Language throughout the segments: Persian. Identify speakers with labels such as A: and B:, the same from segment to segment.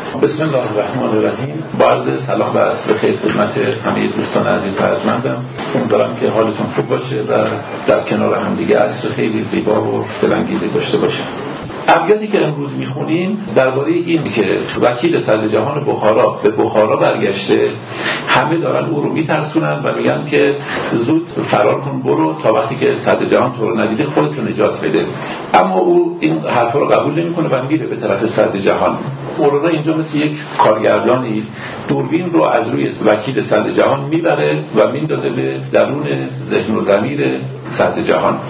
A: بسم الله الرحمن الرحیم. با عرض سلام و عصر خیر خدمت همه دوستان عزیز و ارجمندم. امیدوارم که حالتون خوب باشه و در کنار هم دیگه عصر خیلی زیبا و دلانگیزی داشته باشه. ابیاتی که امروز میخونیم درباره این که وکیل صدر جهان بخارا به بخارا برگشته، همه دارن او رو میترسونن و میگن که زود فرار کن برو تا وقتی که صدر جهان تو رو ندیده خودتو نجات بده. اما او این حرفا رو قبول نمیکنه و میره به طرف صدر جهان. مولانا اینجا مثل یک کارگردانی دوربین رو از روی وکیل صدر جهان میبره و میندازه به درون ذهن و ضمیر صدر جهان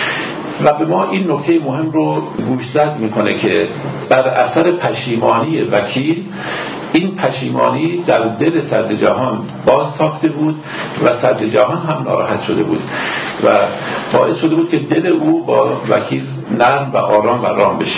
A: و به ما این نکته مهم رو گوشزد میکنه که بر اثر پشیمانی وکیل، این پشیمانی در دل صدر جهان باز تاخته بود و صدر جهان هم ناراحت شده بود و باعث شده بود که دل او با وکیل نرم و آرام و رام بشه.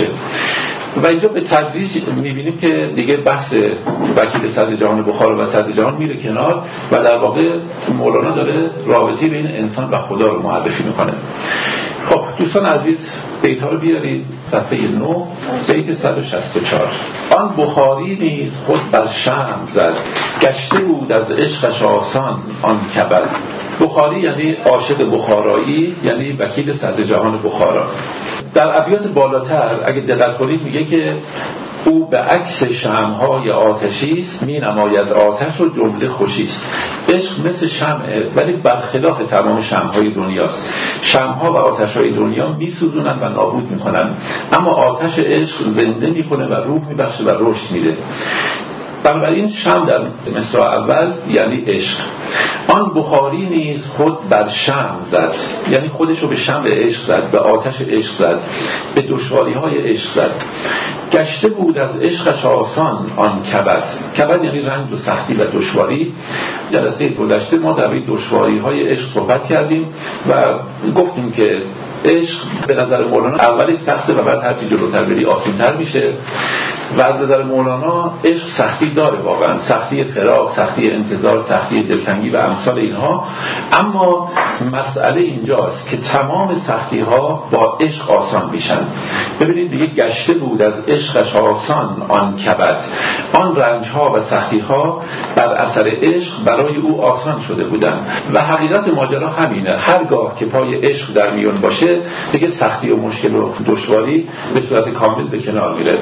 A: و اینجا به تدریج میبینیم که دیگه بحث وکیل صدر جهان بخارا و صدر جهان میره کنار و در واقع مولانا داره رابطه بین انسان و خدا رو معرفی میکنه. خب دوستان عزیز، بیت‌ها رو بیارید. صفحه 9 بیت 164. آن بخاری نیز خود بر شمع زد، گشته بود از عشقش آسان آن کبد. بخاری یعنی عاشق بخارایی، یعنی وکیل صدر جهان بخارا. در ابیات بالاتر اگه دقت کنید میگه که او به عکس شمع‌های آتشی است، می نماید آتش و جمله خوشیست. عشق مثل شمعه ولی برخلاف تمام شمع‌های دنیاست. شمع‌ها و آتش‌های دنیا میسوزونن و نابود میکنن، اما آتش عشق زنده میکنه و روح میبخشه و رشد میده. بنابراین شمع در مصرع اول یعنی عشق. آن بخاری نیز خود بر شمع زد، یعنی خودش رو به شمع عشق زد، به آتش عشق زد، به دشواری‌های عشق زد. گشته بود از عشقش آسان آن کبد. کبد یعنی رنج و سختی و دشواری. جلسه گذشته ما در این دشواری‌های عشق صحبت کردیم و گفتیم که عشق به نظر مولانا اولش سخته و بعد هرچی جلوتر بری آسان‌تر میشه و از نظر مولانا عشق سختی داره، واقعا سختی فراق، سختی انتظار، سختی دلتنگی و امثال اینها. اما مسئله اینجاست که تمام سختی ها با عشق آسان میشن. ببینید دیگه گشته بود از عشقش آسان آن کبد. آن رنج ها و سختی ها بر اثر عشق برای او آسان شده بودن و حقیقت ماجرا همینه. هرگاه که پای عشق در میون باشه دیگه سختی و مشکل و دشواری به صورت کامل به کنار میره.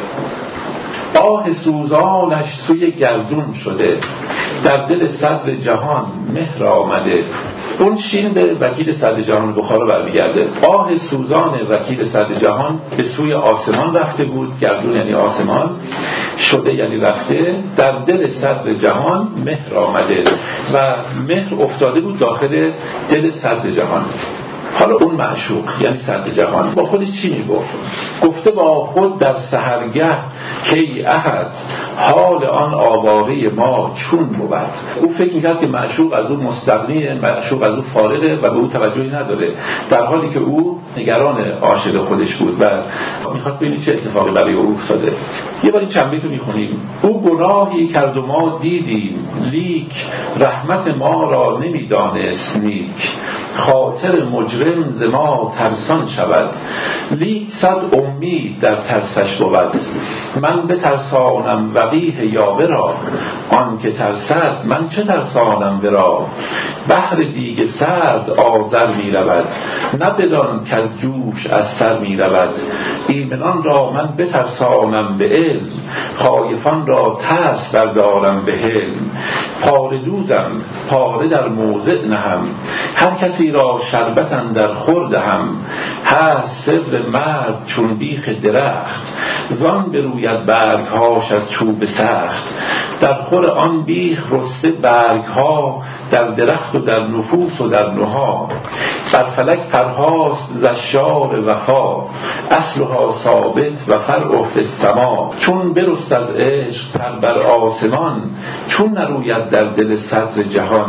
A: آه سوزانش سوی گردون شده، در دل صدر جهان مهر آمده. اون شین به وکیل صدر جهان بخارا برمیگرده. آه سوزان وکیل صدر جهان به سوی آسمان رفته بود. گردون یعنی آسمان، شده یعنی رفته. در دل صدر جهان مهر آمده و مهر افتاده بود داخل دل صدر جهان. حالا اون معشوق یعنی صدر جهان با خودش چی میگفت؟ گفته با خود در سحرگه که ای احد، حال آن آواره ما چون بود. او فکر میکرد که معشوق از او مستغنیه، معشوق از او فارغه و به او توجهی نداره، در حالی که او نگران عاشق خودش بود و میخواست ببینید چه اتفاقی برای او افتاده. یه بار این چند بیت رو میخونیم. او گناهی کرد و ما دیدیم، لیک رحمت ما را نمیدانست نیک. خاطر مجرم ز ما ترسان شود، لیک صد امید در ترسش بود. من بترسانم وقیح یاوه را، آن که ترسد من چه ترسانم ورا. بحر دیگ سرد آذر می رود، نه بدان که از جوش از سر می رود. ایمنان را من بترسانم به علم، خایفان را ترس بردارم به حلم. پاره دوزم پاره در موضع نهم، هر کسی را شربت اندر خورد هم. هست سر مرد چون بیخ درخت، زان بروید برگ هاش از چوب سخت. در خور آن بیخ رسته برگ ها، در درخت و در نفوس و در نها. بر فلک پرهاست زشار وفا، اصلها ثابت و فرع فی السما. چون برست از عشق پر بر آسمان، چون نروید در دل صدر جهان.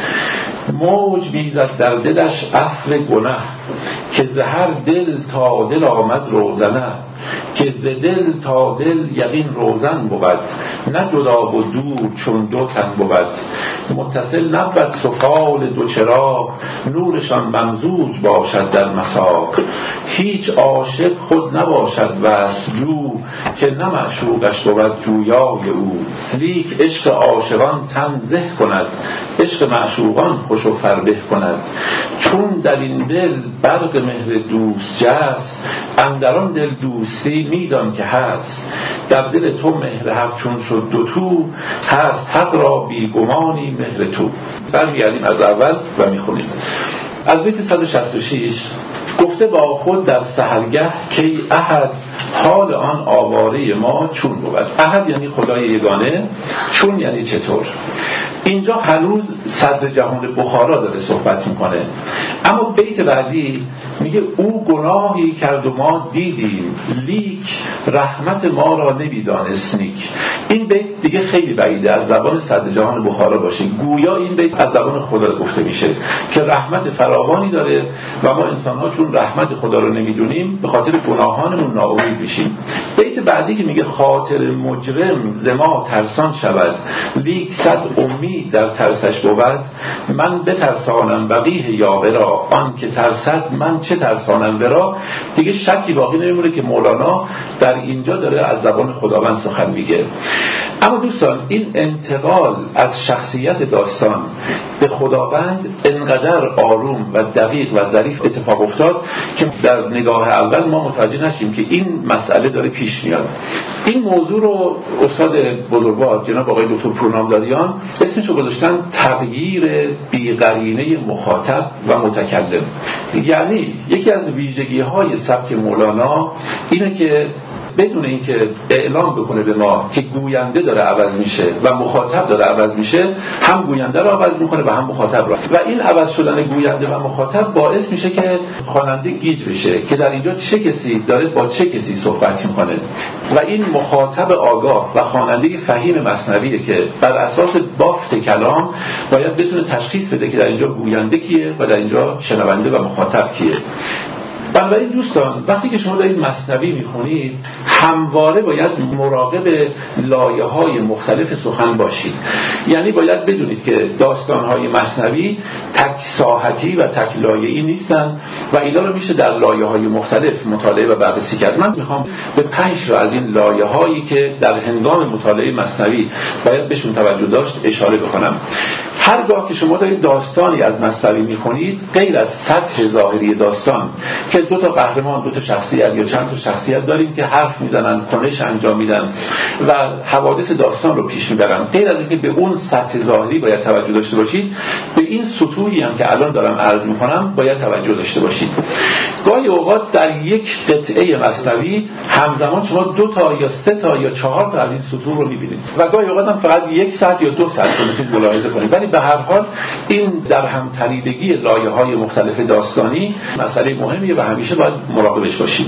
A: موج بیزد در دلش عفو گنه، که زهر دل تا دل آمد روزنه. که ز دل تا دل یقین روزن بود، نه جدا و دور چون دو تن بود. متصل نبود سفال دو چراغ، نورشان ممزوج باشد در مساق. هیچ عاشق خود نباشد وصل جو، که نه معشوقش بود جویای او. لیک عشق عاشقان تن زه کند، عشق معشوقان خوش و فربه کند. چون در این دل برق مهر دوست جست، اندران دل دوستی میدان که هست. در دل تو مهر حق چون شد دو تو، هست حق را بیگمانی مهر تو. برمیگردیم از اول و میخونیم از بیت 166. گفته با خود در سحرگه که احد، حال آن آواره ما چون بود. احد یعنی خدای یگانه، چون یعنی چطور. اینجا هنوز صدر جهان بخارا داره صحبت میکنه، اما بیت بعدی میگه او گناهی کرد و ما دیدیم، لیک رحمت ما را نمیدانست نیک. این بیت دیگه خیلی بعیده از زبان صدر جهان بخارا باشه، گویا این بیت از زبان خدا گفته میشه که رحمت فراوانی داره و ما انسان‌ها چون رحمت خدا رو نمیدونیم به خاطر گناهانمون ناامید میشیم. بیت بعدی که میگه خاطر مجرم ز ما ترسان شود، لیک صد امید در ترسش بود. من بترسانم وقیح یاوه را، آن که ترسد من چه ترسانم ورا. دیگه شکی باقی نمیمونه که مولانا در اینجا داره از زبان خداوند سخن میگه. اما دوستان این انتقال از شخصیت داستان به خداوند انقدر آروم و دقیق و ظریف اتفاق افتاد که در نگاه اول ما متوجه نشیم که این مسئله داره پیش میاد. این موضوع رو استاد بزرگوار جناب آقای دکتر پورنامداریان اسمش رو گذاشتن تغییر بی‌قرینه مخاطب و متکلم. یعنی یکی از ویژگی‌های سبک مولانا اینه که بدون اینکه اعلام بکنه به ما که گوینده داره عوض میشه و مخاطب داره عوض میشه، هم گوینده رو عوض میکنه و هم مخاطب رو. و این عوض شدن گوینده و مخاطب باعث میشه که خواننده گیج بشه که در اینجا چه کسی داره با چه کسی صحبت میکنه. و این مخاطب آگاه و خواننده فهیم مثنویه که بر اساس بافت کلام باید بتونه تشخیص بده که در اینجا گوینده کیه و در اینجا شنونده و مخاطب کیه. بنابراین دوستان وقتی که شما دارید مثنوی میخونید همواره باید مراقب لایه‌های مختلف سخن باشید. یعنی باید بدونید که داستان‌های مثنوی تک ساحتی و تک لایه‌ای نیستن و اینا رو میشه در لایه‌های مختلف مطالعه و بررسی کرد. من میخوام به 5 از این لایه‌هایی که در هنگام مطالعه مثنوی باید بهشون توجه داشت اشاره بکنم. هرگاه که شما دارید داستانی از مثنوی میخونید، غیر از سطح ظاهری داستان که 2 تا قهرمان، 2 تا شخصیت یا چند تا شخصیت داریم که حرف میزنن، کنش انجام میدن و حوادث داستان رو پیش میبرن، غیر از اینکه به اون سطح ظاهری باید توجه داشته باشید، به این سطوحی هم که الان دارم عرض میکنم باید توجه داشته باشید. گاهی اوقات در یک قطعه مثنوی همزمان شما 2 تا یا 3 تا یا 4 تا از این سطوح رو میبینید و گاهی اوقات هم فقط 1 سطح یا 2 سطح رو میتونید ملاحظه کنید. ولی به هر حال این در هم تنیدگی لایه‌های مختلف داستانی مسئله مهمیه و همیشه باید مراقبش باشیم.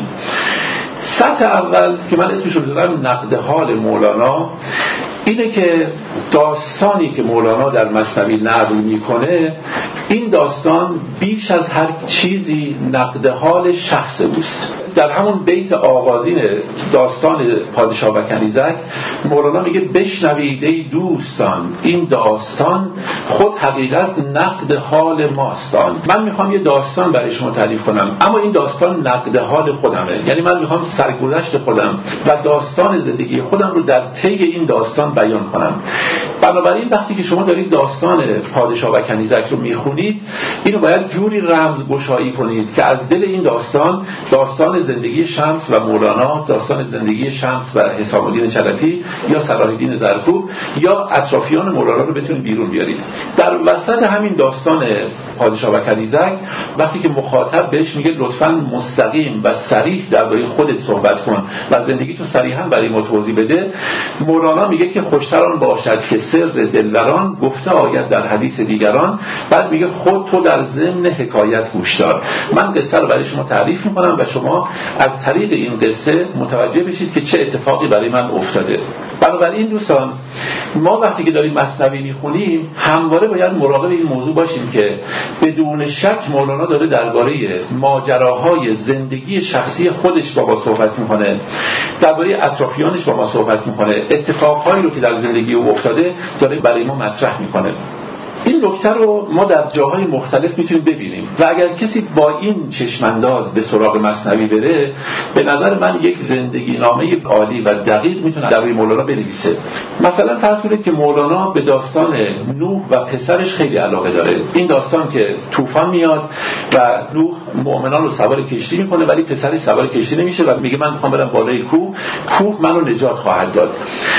A: سطح اول که من اسمش رو بذارم نقد حال مولانا اینه که داستانی که مولانا در مثنوی نقل میکنه، این داستان بیش از هر چیزی نقد حال شخص اوست. در همون بیت آغازین داستان پادشاه و کنیزک مولانا میگه بشنوید ای دوستان، این داستان خود حقیقت نقد حال ماستان. من میخوام یه داستان برای شما تعریف کنم، اما این داستان نقد حال خودمه. یعنی من میخوام سرگذشت خودم و داستان زندگی خودم رو در طی این داستان بیان کنم. بنابراین وقتی که شما دارید داستان پادشاه و کنیزک رو میخونید، اینو باید جوری رمزگشایی کنید که از دل این داستان زندگی شمس و مولانا، داستان زندگی شمس و حسام الدین چلپی یا صلاح الدین زرکوب یا اطرافیان مولانا رو بتونید بیرون بیارید. در وسط همین داستان پادشاه و کنیزک وقتی که مخاطب بهش میگه لطفاً مستقیم و صریح درباره خودت صحبت کن و زندگی تو صریحاً برای ما توضیح بده، مولانا میگه که خوشتر آن باشد که سر دلبران گفته آید در حدیث دیگران. بعد میگه خود تو در ضمن حکایت گوش دار. من قصه رو برای شما تعریف میکنم و شما از طریق این قصه متوجه بشید که چه اتفاقی برای من افتاده. بنابراین دوستان ما وقتی که داریم مثنوی میخونیم همواره باید مراقب این موضوع باشیم که بدون شک مولانا داره درباره ماجراهای زندگی شخصی خودش با ما صحبت میکنه، درباره اطرافیانش با ما صحبت میکنه، اتفاقهایی رو که در زندگی او افتاده داره برای ما مطرح میکنه. این نکته رو ما در جاهای مختلف میتونیم ببینیم و اگر کسی با این چشمانداز به سراغ مثنوی بره، به نظر من یک زندگی نامه عالی و دقیق میتونه درباره مولانا بنویسه. مثلا فرض کنید که مولانا به داستان نوح و پسرش خیلی علاقه داره. این داستان که طوفان میاد و نوح مؤمنان رو سوار کشتی میکنه ولی پسرش سوار کشتی نمیشه و میگه من میخوام برم بالای کوه منو نجات خواهد داد.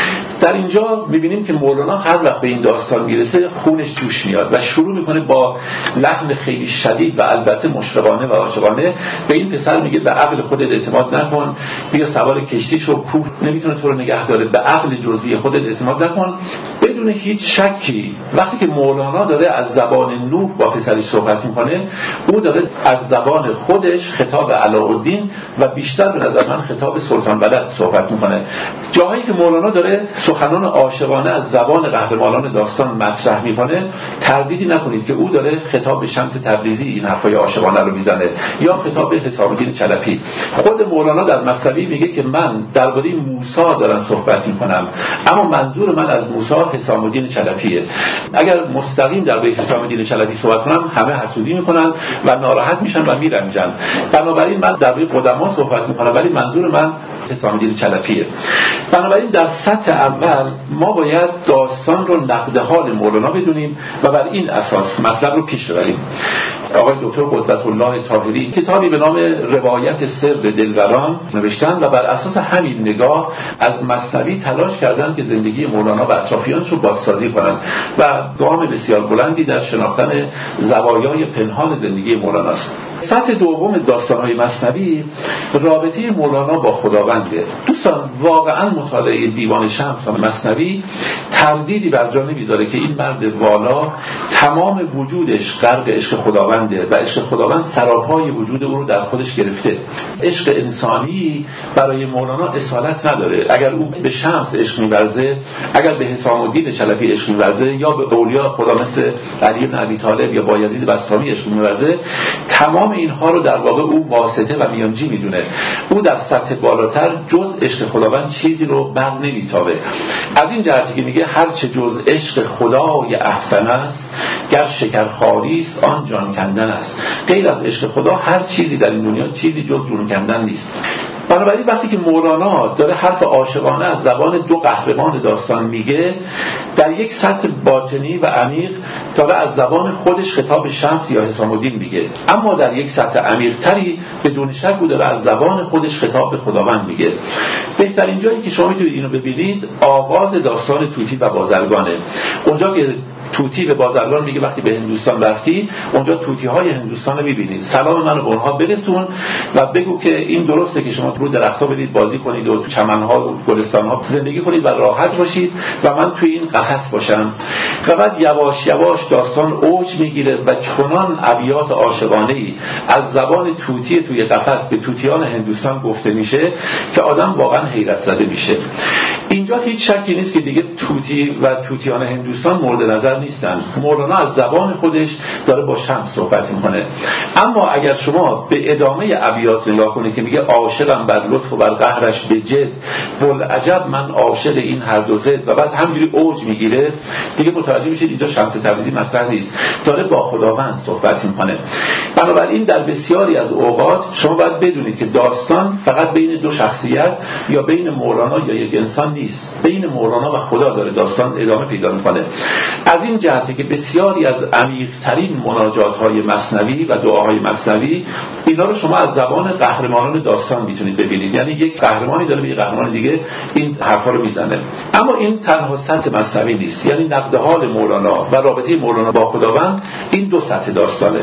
A: در اینجا میبینیم که مولانا هر وقت به این داستان میرسه خونش جوش میاد و شروع میکنه با لحن خیلی شدید و البته مشفقانه و عاشقانه به این پسر میگه به عقل خودت اعتماد نکن، بیا سوار کشتی شو، کوه نمیتونه تو رو نگه داره، به عقل جزئی خودت اعتماد نکن. بدون هیچ شکی وقتی که مولانا داره از زبان نوح با پسرش صحبت میکنه، او داره از زبان خودش خطاب علاءالدین و بیشتر به نظر من خطاب سلطان ولد صحبت میکنه. جاهایی که مولانا داره سخنان عاشقانه از زبان قهرمانان داستان مطرح میکنه، تردیدی نکنید که او داره خطاب شمس تبریزی این حرفای عاشقانه رو میزنه یا خطاب حسام الدین چلپی. خود مولانا در مثنوی میگه که من درباره موسی دارم صحبت میکنم، اما منظور من از موسی حسام الدین چلپیه. اگر مستقیم درباره حسام الدین چلپی صحبت کنم همه حسودی میکنن و ناراحت میشن و میرنجن. بنابراین من درباره قدما صحبت میکنم ولی منظور من حسام الدین چلپیه. بنابراین در سطح اول ما باید داستان رو نقد حال مولانا بدونیم و بر این اساس مطلب رو پیش ببریم. آقای دکتر قدرت الله طاهری کتابی به نام روایت سر دلبران نوشتن و بر اساس همین نگاه از مثنوی تلاش کردند که زندگی مولانا و اطرافیانش رو بازسازی کنند و گام بسیار بلندی در شناختن زوایای پنهان زندگی مولانا است. سطح دوم داستان‌های مثنوی رابطه مولانا با خداونده. دوستان واقعا مطالعه دیوان شمس و مثنوی تردیدی بر جا نمیذاره که این مرد والا تمام وجودش غرق عشق خداونده و عشق خداوند سراپای وجود او رو در خودش گرفته. عشق انسانی برای مولانا اصالت نداره. اگر او به شمس عشق می‌ورزه، اگر به حسام الدین چلپی عشق می‌ورزه یا به اولیاء خدا مثل علی بن ابی طالب یا بایزید بسطامی عشق می‌ورزه، تمام اینها رو در واقع او واسطه و میانجی میدونه. او در سطح بالاتر جز عشق خداوند چیزی رو بر نمیتابه. از این جهتی که میگه هر چه جز عشق خدای احسن است، گر شکرخواری است آن جان کندن است. غیر از عشق خدا هر چیزی در این دنیا چیزی جز جون کندن نیست. بنابراین وقتی که مولانا داره حرف عاشقانه از زبان دو قهرمان داستان میگه، در یک سطح باطنی و عمیق داره از زبان خودش خطاب شمس یا حسام الدین میگه، اما در یک سطح عمیق‌تری بدون شک او داره از زبان خودش خطاب به خداوند میگه. بهترین جایی که شما میتونید اینو ببینید آغاز داستان طوطی و بازرگانه. اونجا که طوطی به بازرگان میگه وقتی به هندوستان رفتی اونجا طوطی‌های هندوستان رو می‌بینید، سلام منو به اونها برسون و بگو که این درسته که شما رو درخت‌ها برید بازی کنید و تو چمن‌ها و گلستان‌ها زندگی کنید و راحت باشید و من توی این قفس باشم. و بعد یواش یواش داستان اوج میگیره و چنان ابیات عاشقانه‌ای از زبان طوطی توی قفس به طوطیان هندوستان گفته میشه که آدم واقعا حیرت زده میشه. اینجا هیچ شکی نیست که دیگه طوطی و طوطیان هندوستان مورد نظر نیستن. مولانا از زبان خودش داره با شمس صحبت میکنه. اما اگر شما به ادامه ابیات نگاه کنید که میگه عاشقم بر لطف و بر قهرش به جد، بلعجب من عاشق این هر دو زد، و بعد همینجوری اوج میگیره، دیگه متوجه میشید اینجا شمس تبریزی مطرح نیست، داره با خداوند صحبت میکنه. بنابراین در بسیاری از اوقات شما باید بدونید که داستان فقط بین دو شخصیت یا بین مولانا یا یک انسان نیست، بین مولانا و خدا داره داستان ادامه پیدا میکنه. از این جهته که بسیاری از عمیق‌ترین مناجات‌های مثنوی و دعاهای مثنوی اینا رو شما از زبان قهرمانان داستان میتونید ببینید. یعنی یک قهرمانی داره به یک قهرمان دیگه این حرفا رو میزنه. اما این تنها سطح مثنوی نیست، یعنی نقد حال مولانا و رابطه مولانا با خداوند این دو سطح داستانه.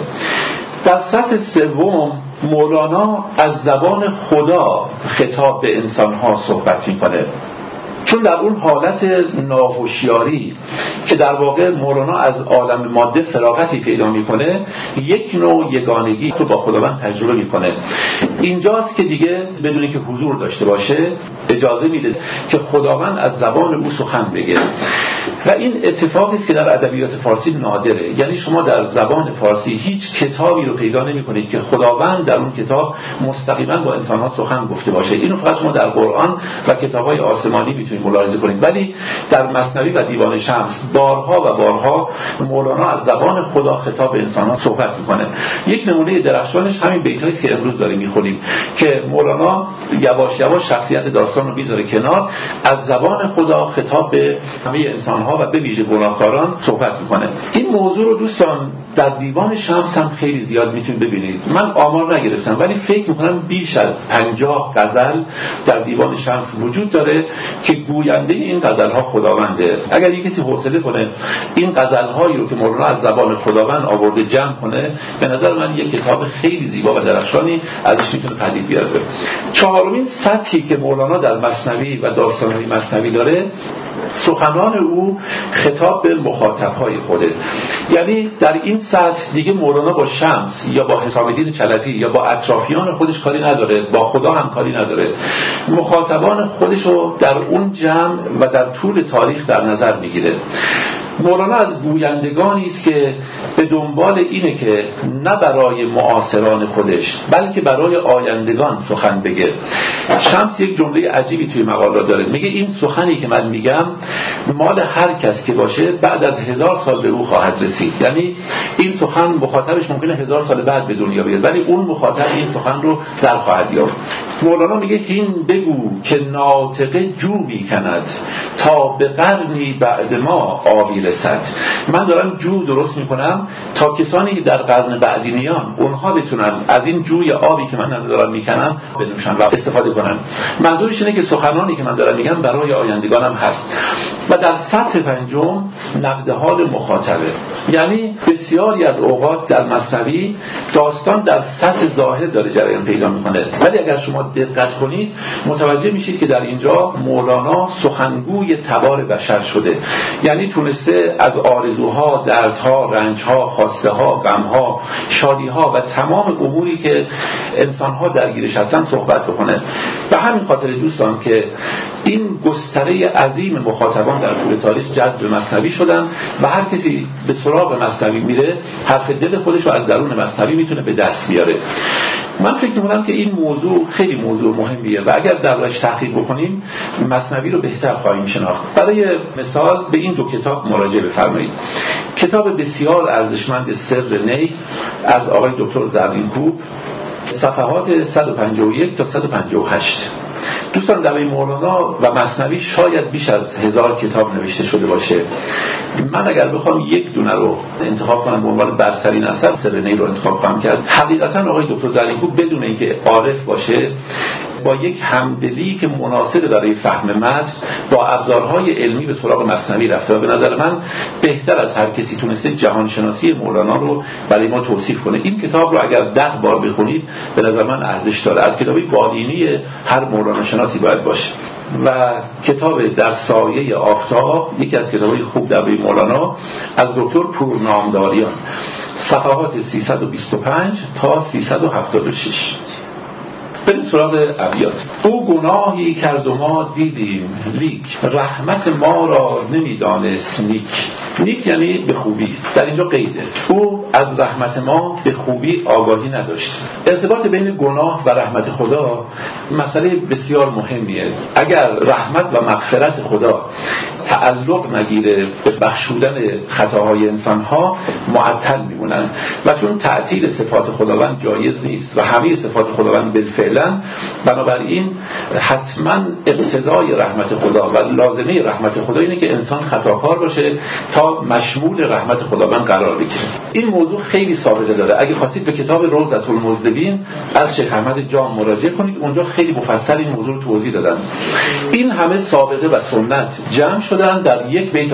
A: در سطح سوم مولانا از زبان خدا خطاب به انسان‌ها صحبت میکنه، چون در اون حالت ناهوشیاری که در واقع مولانا از عالم ماده فراغتی پیدا میکنه، یک نوع یگانگی رو با خداوند تجربه میکنه. اینجاست که دیگه بدونی که حضور داشته باشه اجازه میده که خداوند از زبان او سخن بگه. و این اتفاقی است که در ادبیات فارسی نادره. یعنی شما در زبان فارسی هیچ کتابی رو پیدا نمی‌کنید که خداوند در اون کتاب مستقیما با انسان‌ها سخن گفته باشه. اینو فقط شما در قرآن و کتاب‌های آسمانی میتونید ملاحظه کنید. ولی در مثنوی و دیوان شمس بارها و بارها مولانا از زبان خدا خطاب به انسان‌ها صحبت می‌کنه. یک نمونه درخشانش همین بیتایی که امروز داریم می‌خونیم که مولانا یواش یواش شخصیت داستان رو میذاره کنار، از زبان خدا خطاب به همه انسان‌ها و به ویژه گناهکاران صحبت می‌کنه. این موضوع رو دوستان در دیوان شمس هم خیلی زیاد میتونید ببینید. من آمار نگرفتم ولی فکر میکنم بیش از 50 غزل در دیوان شمس وجود داره که گوینده این غزل‌ها خداونده. اگر یک کسی حوصله کنه این غزل‌هایی رو که مولانا از زبان خداوند آورده جمع کنه، به نظر من یک کتاب خیلی زیبا و درخشانی ازش میتونه پدید بیاره. چهارمین سطحی که مولانا در مثنوی و داستان‌های مثنوی داره، سخنان او خطاب به مخاطب‌های خوده. یعنی در این سطح دیگه مولانا با شمس یا با حسام الدین چلپی یا با اطرافیان خودش کاری نداره، با خدا هم کاری نداره. مخاطبان خودش رو در اون جمع و در طول تاریخ در نظر میگیره. مولانا از گویندگانی است که به دنبال اینه که نه برای معاصران خودش بلکه برای آیندگان سخن بگه. شمس یک جمله عجیبی توی مقالات داره، میگه این سخنی که من میگم مال هر کس که باشه بعد از 1000 سال به او خواهد رسید. یعنی این سخن مخاطبش ممکنه 1000 سال بعد به دنیا بیاد ولی اون مخاطب این سخن رو در خواهد یافت. مولانا میگه هین بگو که ناطقه جو میکند تا به قرنی بعد ما آبی رسد. من دارم جو درست میکنم تا کسانی در قرن بعدی میان اونها بتونن از این جوی آبی که من دارم میکنم بنوشن و استفاده کنن. منظورش اینه که سخنانی که من دارم میگم برای آیندگانم هست. و در سطح پنجم نقد حال مخاطبه. یعنی بسیاری از اوقات در مثنوی داستان در سطح ظاهر داره جریان پیدا میکنه ولی اگر شما دقت کنید متوجه میشید که در اینجا مولانا سخنگوی تبار بشر شده. یعنی تونسته از آرزوها، دردها، رنجها، خواسته‌ها، غمها، شادیها و تمام اموری که انسان‌ها درگیرش هستن صحبت بکنه. به همین خاطر دوستان که این گستره عظیم مخاطبان در طول تاریخ جذب مثنوی شدن و هر کسی به سراغ مثنوی میره حرف دل خودش رو از درون مثنوی میتونه به دست بیاره. من فکر می‌کنم که این موضوع خیلی موضوع مهمیه و اگر درش تحقیق بکنیم مثنوی رو بهتر خواهیم شناخت. برای مثال به این دو کتاب مراجعه بفرمایید. کتاب بسیار ارزشمند سر نی از آقای دکتر زرینکوب، صفحات 151 تا 158. دوستان در مولانا و مثنوی شاید بیش از 1000 کتاب نوشته شده باشه. من اگر بخوام یک دونه رو انتخاب کنم به عنوان برترین اثر، سر نی رو انتخاب کنم کرد. حقیقتا آقای دکتر زرینکوب بدون اینکه عارف باشه با یک همدلی که مناسب برای فهم متن با ابزارهای علمی به سراغ مثنوی رفته و به نظر من بهتر از هر کسی تونسته جهانشناسی مولانا رو برای ما توصیف کنه. این کتاب رو اگر 10 بار بخونید به نظر من ارزش داره. از کتابی بالینی هر مولانا شناسی باید باشه. و کتاب در سایه آفتاب یکی از کتابهای خوب در مولانا از دکتر پورنامداریان، صفحات 325 تا 376. بریم سراغ ابیات. او گناهی کرد و ما دیدیم لیک، رحمت ما را نمیدانست نیک. نیک یعنی به خوبی، در اینجا قیده. او از رحمت ما به خوبی آگاهی نداشت. ارتباط بین گناه و رحمت خدا مسئله بسیار مهمیه. اگر رحمت و مغفرت خدا تعلق نگیره به بخشودن خطاهای انسانها معطل میمونن و چون تعطیل صفات خداوند جایز نیست و همه صفات خداوند بالفعلا، بنابراین حتما اقتضای رحمت خدا و لازمه رحمت خدا اینه که انسان خطاکار باشه تا مشمول رحمت خداوند قرار بگیره. این موضوع خیلی سابقه داره. اگه خواستید به کتاب روضة المذنبین از شیخ احمد جام مراجعه کنید، اونجا خیلی مفصل این موضوع رو توضیح دادن. این همه سابقه و سنت جمع شدن در یک بیت حافظ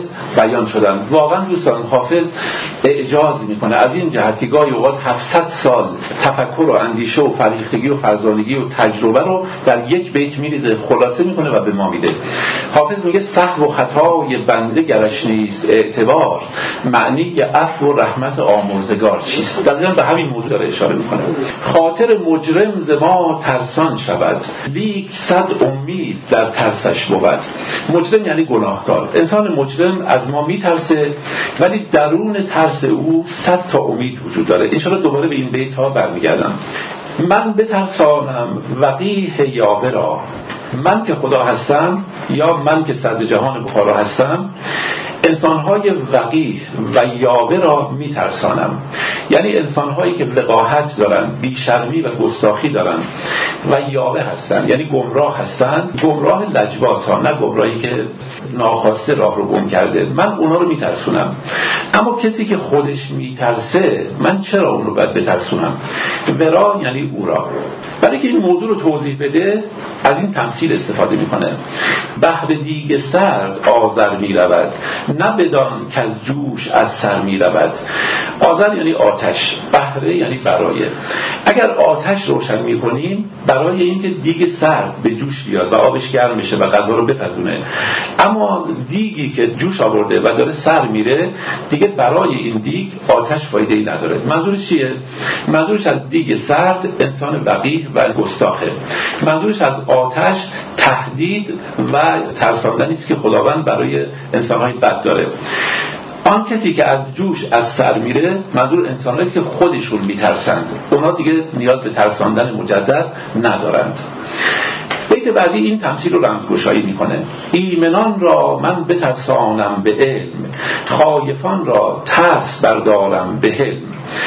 A: بیان شدن. واقعا دوستان حافظ اعجاز میکنه از این جهت که گاهی اوقات 700 سال تفکر و اندیشه و فرهیختگی و فرزانگی و تجربه رو در یک بیت میریزه، خلاصه میکنه و به ما میده. حافظ میگه سهو و خطای بنده گرش نیست اعتبار، معنی عفو و رحمت آمرزگار چیست. دقیقاً به همین موضوع داره اشاره میکنه. خاطر مجرم ز ما ترسان شود، لیک صد امید در ترسش بود. مجرم یعنی گناهکار. انسان مجرم از ما میترسه ولی درون ترس او 100 تا امید وجود داره. ان شاءالله دوباره به این بیت ها برمیگردم. من بترسانم وقیح یاوه را، من که خدا هستم یا من که صدر جهان بخارا هستم، انسانهای وقیح و یاوه را میترسانم. یعنی انسانهایی که وقاحت دارن، بیشرمی و گستاخی دارن و یاوه هستن، یعنی گمراه هستن، گمراه لجباز ها، نه گمراهی که ناخواسته راه رو گم کرده. من اونا رو میترسونم. اما کسی که خودش میترسه، من چرا اون رو باید بترسونم؟ ورا یعنی او را. برای که این موضوع رو توضیح بده از این تمثیل استفاده میکنه. بحر دیگ سرد آذر میرود، نه بدان که از جوش از سر میرود. آذر یعنی آتش، بحر یعنی برای. اگر آتش روشن میکنیم برای اینکه دیگ سرد به جوش بیاد و آبش گرم بشه و غذا رو بپزونه، اما دیگی که جوش آورده و داره سر میره دیگه برای این دیگ آتش فایده‌ای نداره. منظورش چیه؟ منظورش از دیگ سرد انسان وقیح و گستاخه. منظورش از آتش تهدید و ترساندنی است که خداوند برای انسان‌های بد داره. آن کسی که از جوش از سر میره منظور انسان‌هایی که خودشون میترسند، اونا دیگه نیاز به ترساندن مجدد ندارند. بیت بعدی این تمثیل رو رمزگشایی میکنه. ایمنان را من بترسانم به علم، خایفان را ترس بردارم به حلم.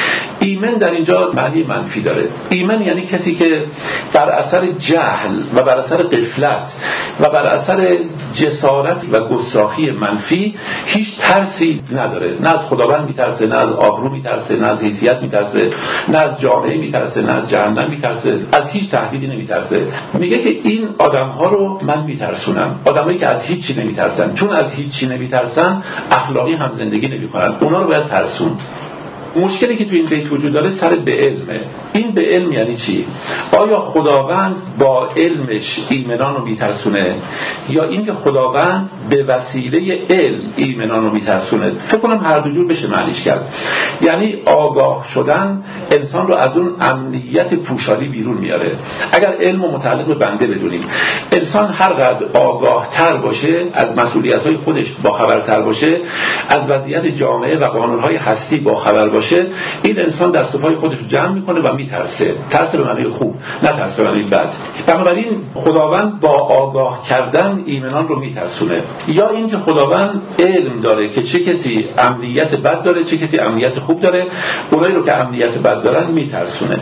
A: ایمن در اینجا معنی منفی داره. ایمن یعنی کسی که بر اثر جهل و بر اثر غفلت و بر اثر جسارت و گستاخی منفی هیچ ترسی نداره. نه از خداوند میترسه، نه از آبرو میترسه، نه از حیثیت میترسه، نه از جامعه میترسه، نه از جهنم میترسه، از هیچ تهدیدی نمیترسه. میگه که این آدم‌ها رو من میترسونم. آدمایی که از هیچی نمیترسن، چون از هیچی نمیترسن اخلاقی هم زندگی نمیکنن، اونا رو باید ترسوند. مشکلی که تو این بیت وجود داره سر به علمه. این به علم یعنی چی؟ آیا خداوند با علمش ایمنان رو میترسونه یا اینکه خداوند به وسیله علم ایمنان رو میترسونه؟ فکر کنم هر دو جور بشه معنیش کرد. یعنی آگاه شدن انسان رو از اون امنیت پوشالی بیرون میاره. اگر علم و متعلق به بنده بدونیم، انسان هر قدر آگاه تر باشه، از مسئولیت‌های خودش باخبرتر باشه، از وضعیت جامعه و قانون‌های هستی باخبر باشه، این انسان دست و پای خودش رو جمع میکنه و میترسه. ترس به معنی خوب، نه ترس به معنی بد. بنابراین خداوند با آگاه کردن ایمنان رو میترسونه. یا اینکه خداوند علم داره که چه کسی امنیت بد داره، چه کسی امنیت خوب داره، اونایی رو که امنیت بد دارن میترسونه.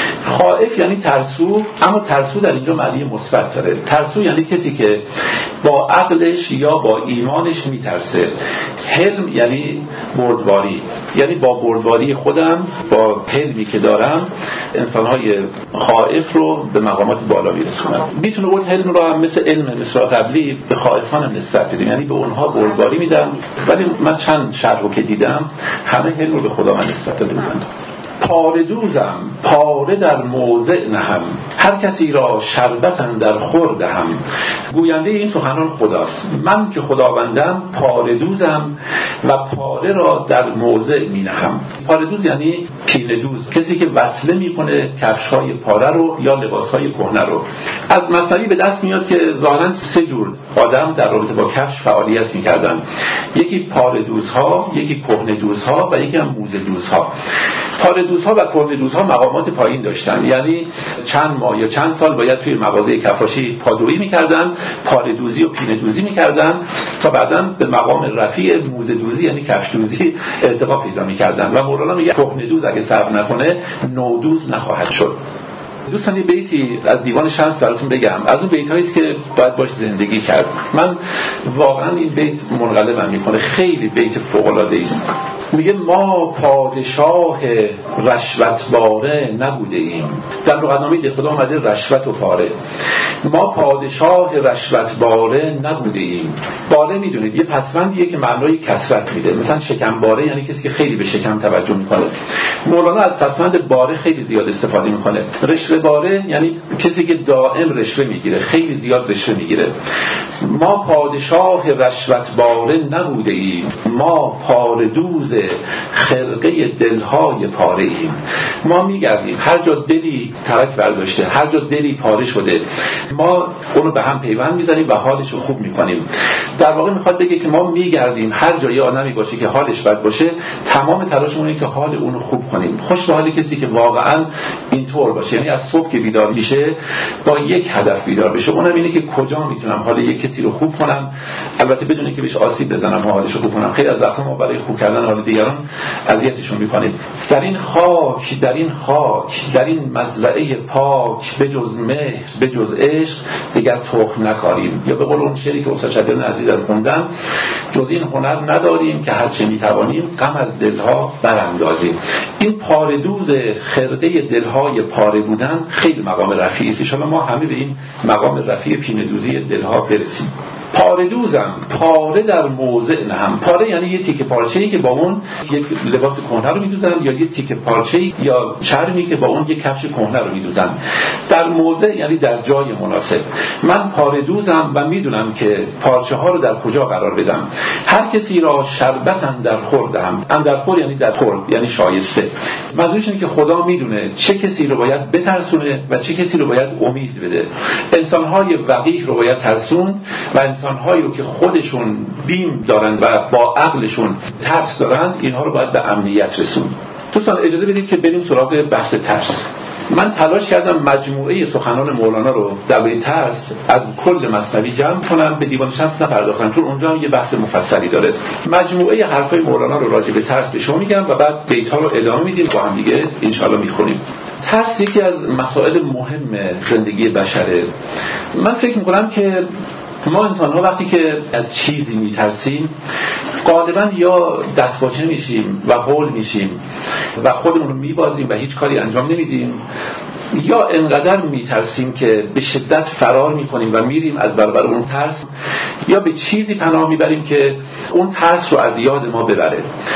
A: خائف یعنی ترسو، اما ترسو در اینجا معنی مثبت داره. ترسو یعنی کسی که با عقلش یا با ایمانش میترسه. حلم یعنی بردباری، یعنی با بردباری خودم، با حلمی که دارم انسان‌های خائف رو به مقامات بالا میرسونم. میتونه اون حلم رو هم مثل علم مصرع قبلی به خائفان هم نسبت بدیم، یعنی به اونها بردباری میدم. ولی من چند شرحو که دیدم همه حلم رو به خدا من نسبت دادم. پاره دوزم پاره در موضع نهم، هر کسی را شربتن در خورده هم. گوینده این سخنان خداست. من که خداوندم پاره دوزم و پاره را در موضع می نهم. پاره دوز یعنی پینه دوز، کسی که وصله میکنه کفش‌های پاره رو یا لباس‌های کهنه رو. از مثنوی به دست میاد که ظاهراً 3 جور آدم در رابطه با کفش فعالیت میکردن. یکی پاره دوزها، یکی کهنه دوزها و یکی هم موزه دوزها. پاره دوزها و کهنه دوزها مقامات پایین داشتن، یعنی چند ماه یا چند سال باید توی مغازه کفاشی پادویی میکردن، پاره دوزی و پینه دوزی میکردن تا بعداً به مقام رفیع موزه دوزی یعنی کفش دوزی ارتقا پیدا میکردن. و مولانا میگه کهنه دوز اگه صبر نکنه نودوز نخواهد شد. دوستان یه بیتی از دیوان شمس براتون بگم، از اون بیت‌هایی است که باید باش زندگی کرد. من واقعا این بیت منقلبم میکنه، خیلی بیت فوق‌العاده‌ای است. میگه ما پادشاه رشوتباره نبوده ایم. در لغتنامه دهخدا اومده رشوت و پاره. ما پادشاه رشوتباره نبوده ایم. باره میدونید یه پسوندیه که معنای کثرت میده، مثلا شکمباره یعنی کسی که خیلی به شکم توجه میکنه. مولانا از پسوند باره خیلی زیاد استفاده میکنه. رشوه باره یعنی کسی که دائم رشوه میگیره، خیلی زیاد رشوه میگیره. ما پادشاه رشوتباره نبوده ایم، ما پاردوز خرقه دلهای پاره ایم. ما میگردیم هر جا دلی ترک برداشته، هر جا دلی پاره شده، ما اونو به هم پیوند میزنیم و حالش رو خوب میکنیم. در واقع میخواد بگه که ما میگردیم هر جای آدمی باشه که حالش بد باشه، تمام تلاشمون اینه که حال اونو خوب کنیم. خوش به حال کسی که واقعا اینطور باشه، یعنی از صبح که بیدار میشه با یک هدف بیدار بشه، اونم اینه که کجا میتونم حال یک کسی رو خوب کنم، البته بدون که بهش آسیب بزنم و حالش رو خوب کنم. خیلی از وقتا ما برای خوب کردن حال دیگران اذیتشون میکنیم. در این خاک، در این خاک، در این مزرعه پاک، به جز مهر، به جز عشق دیگر تخم نکاریم. یا به قول اون شعری که استاد شجریان عزیز رو خوندن، جز این هنر نداریم که هرچه میتوانیم غم از دلها براندازیم. این پاردوز خرقه دلهای پاره بودن خیلی مقام رفیعی است. ان شاءالله ما همه به این مقام رفیع پینه دوزی دلها برسیم. پاره دوزم، پاره در موضع نهم. پاره یعنی یه تیکه پارچه‌ای که با اون یک لباس کهنه رو میدوزن، یا یه تیکه پارچه‌ای یا چرمی که با اون یک کفش کهنه رو میدوزن. در موضع یعنی در جای مناسب. من پاره دوزم و میدونم که پارچه ها رو در کجا قرار بدم. هر کسی را شربت اندر خوردم. اندر خور یعنی در خورد، یعنی شایسته. منظورش اینه که خدا میدونه چه کسی رو باید بترسونه و چه کسی رو باید امید بده. انسان‌های وقیح رو باید ترسوند و انسان‌هایی رو که خودشون بیم دارن و با عقلشون ترس دارن، اینها رو باید به امنیت رسوند. دوستان اجازه بدید که بریم سراغ بحث ترس. من تلاش کردم مجموعه سخنان مولانا رو درباره ترس از کل مثنوی جمع کنم، به دیوان شمس نپرداختم چون اونجا هم یه بحث مفصلی داره. مجموعه حرفای مولانا رو راجع به ترس به شما میگم و بعد بیت‌ها رو ادامه میدیم، با هم دیگه انشالله میخونیم. ترس یکی از مسائل مهم زندگی بشره. من فکر میکنم که ما انسان ها وقتی که از چیزی میترسیم غالبا یا دستپاچه میشیم و هول میشیم و خودمون رو میبازیم و هیچ کاری انجام نمیدیم، یا انقدر میترسیم که به شدت فرار میکنیم و میریم از برابر اون ترس، یا به چیزی پناه میبریم که اون ترس رو از یاد ما ببره.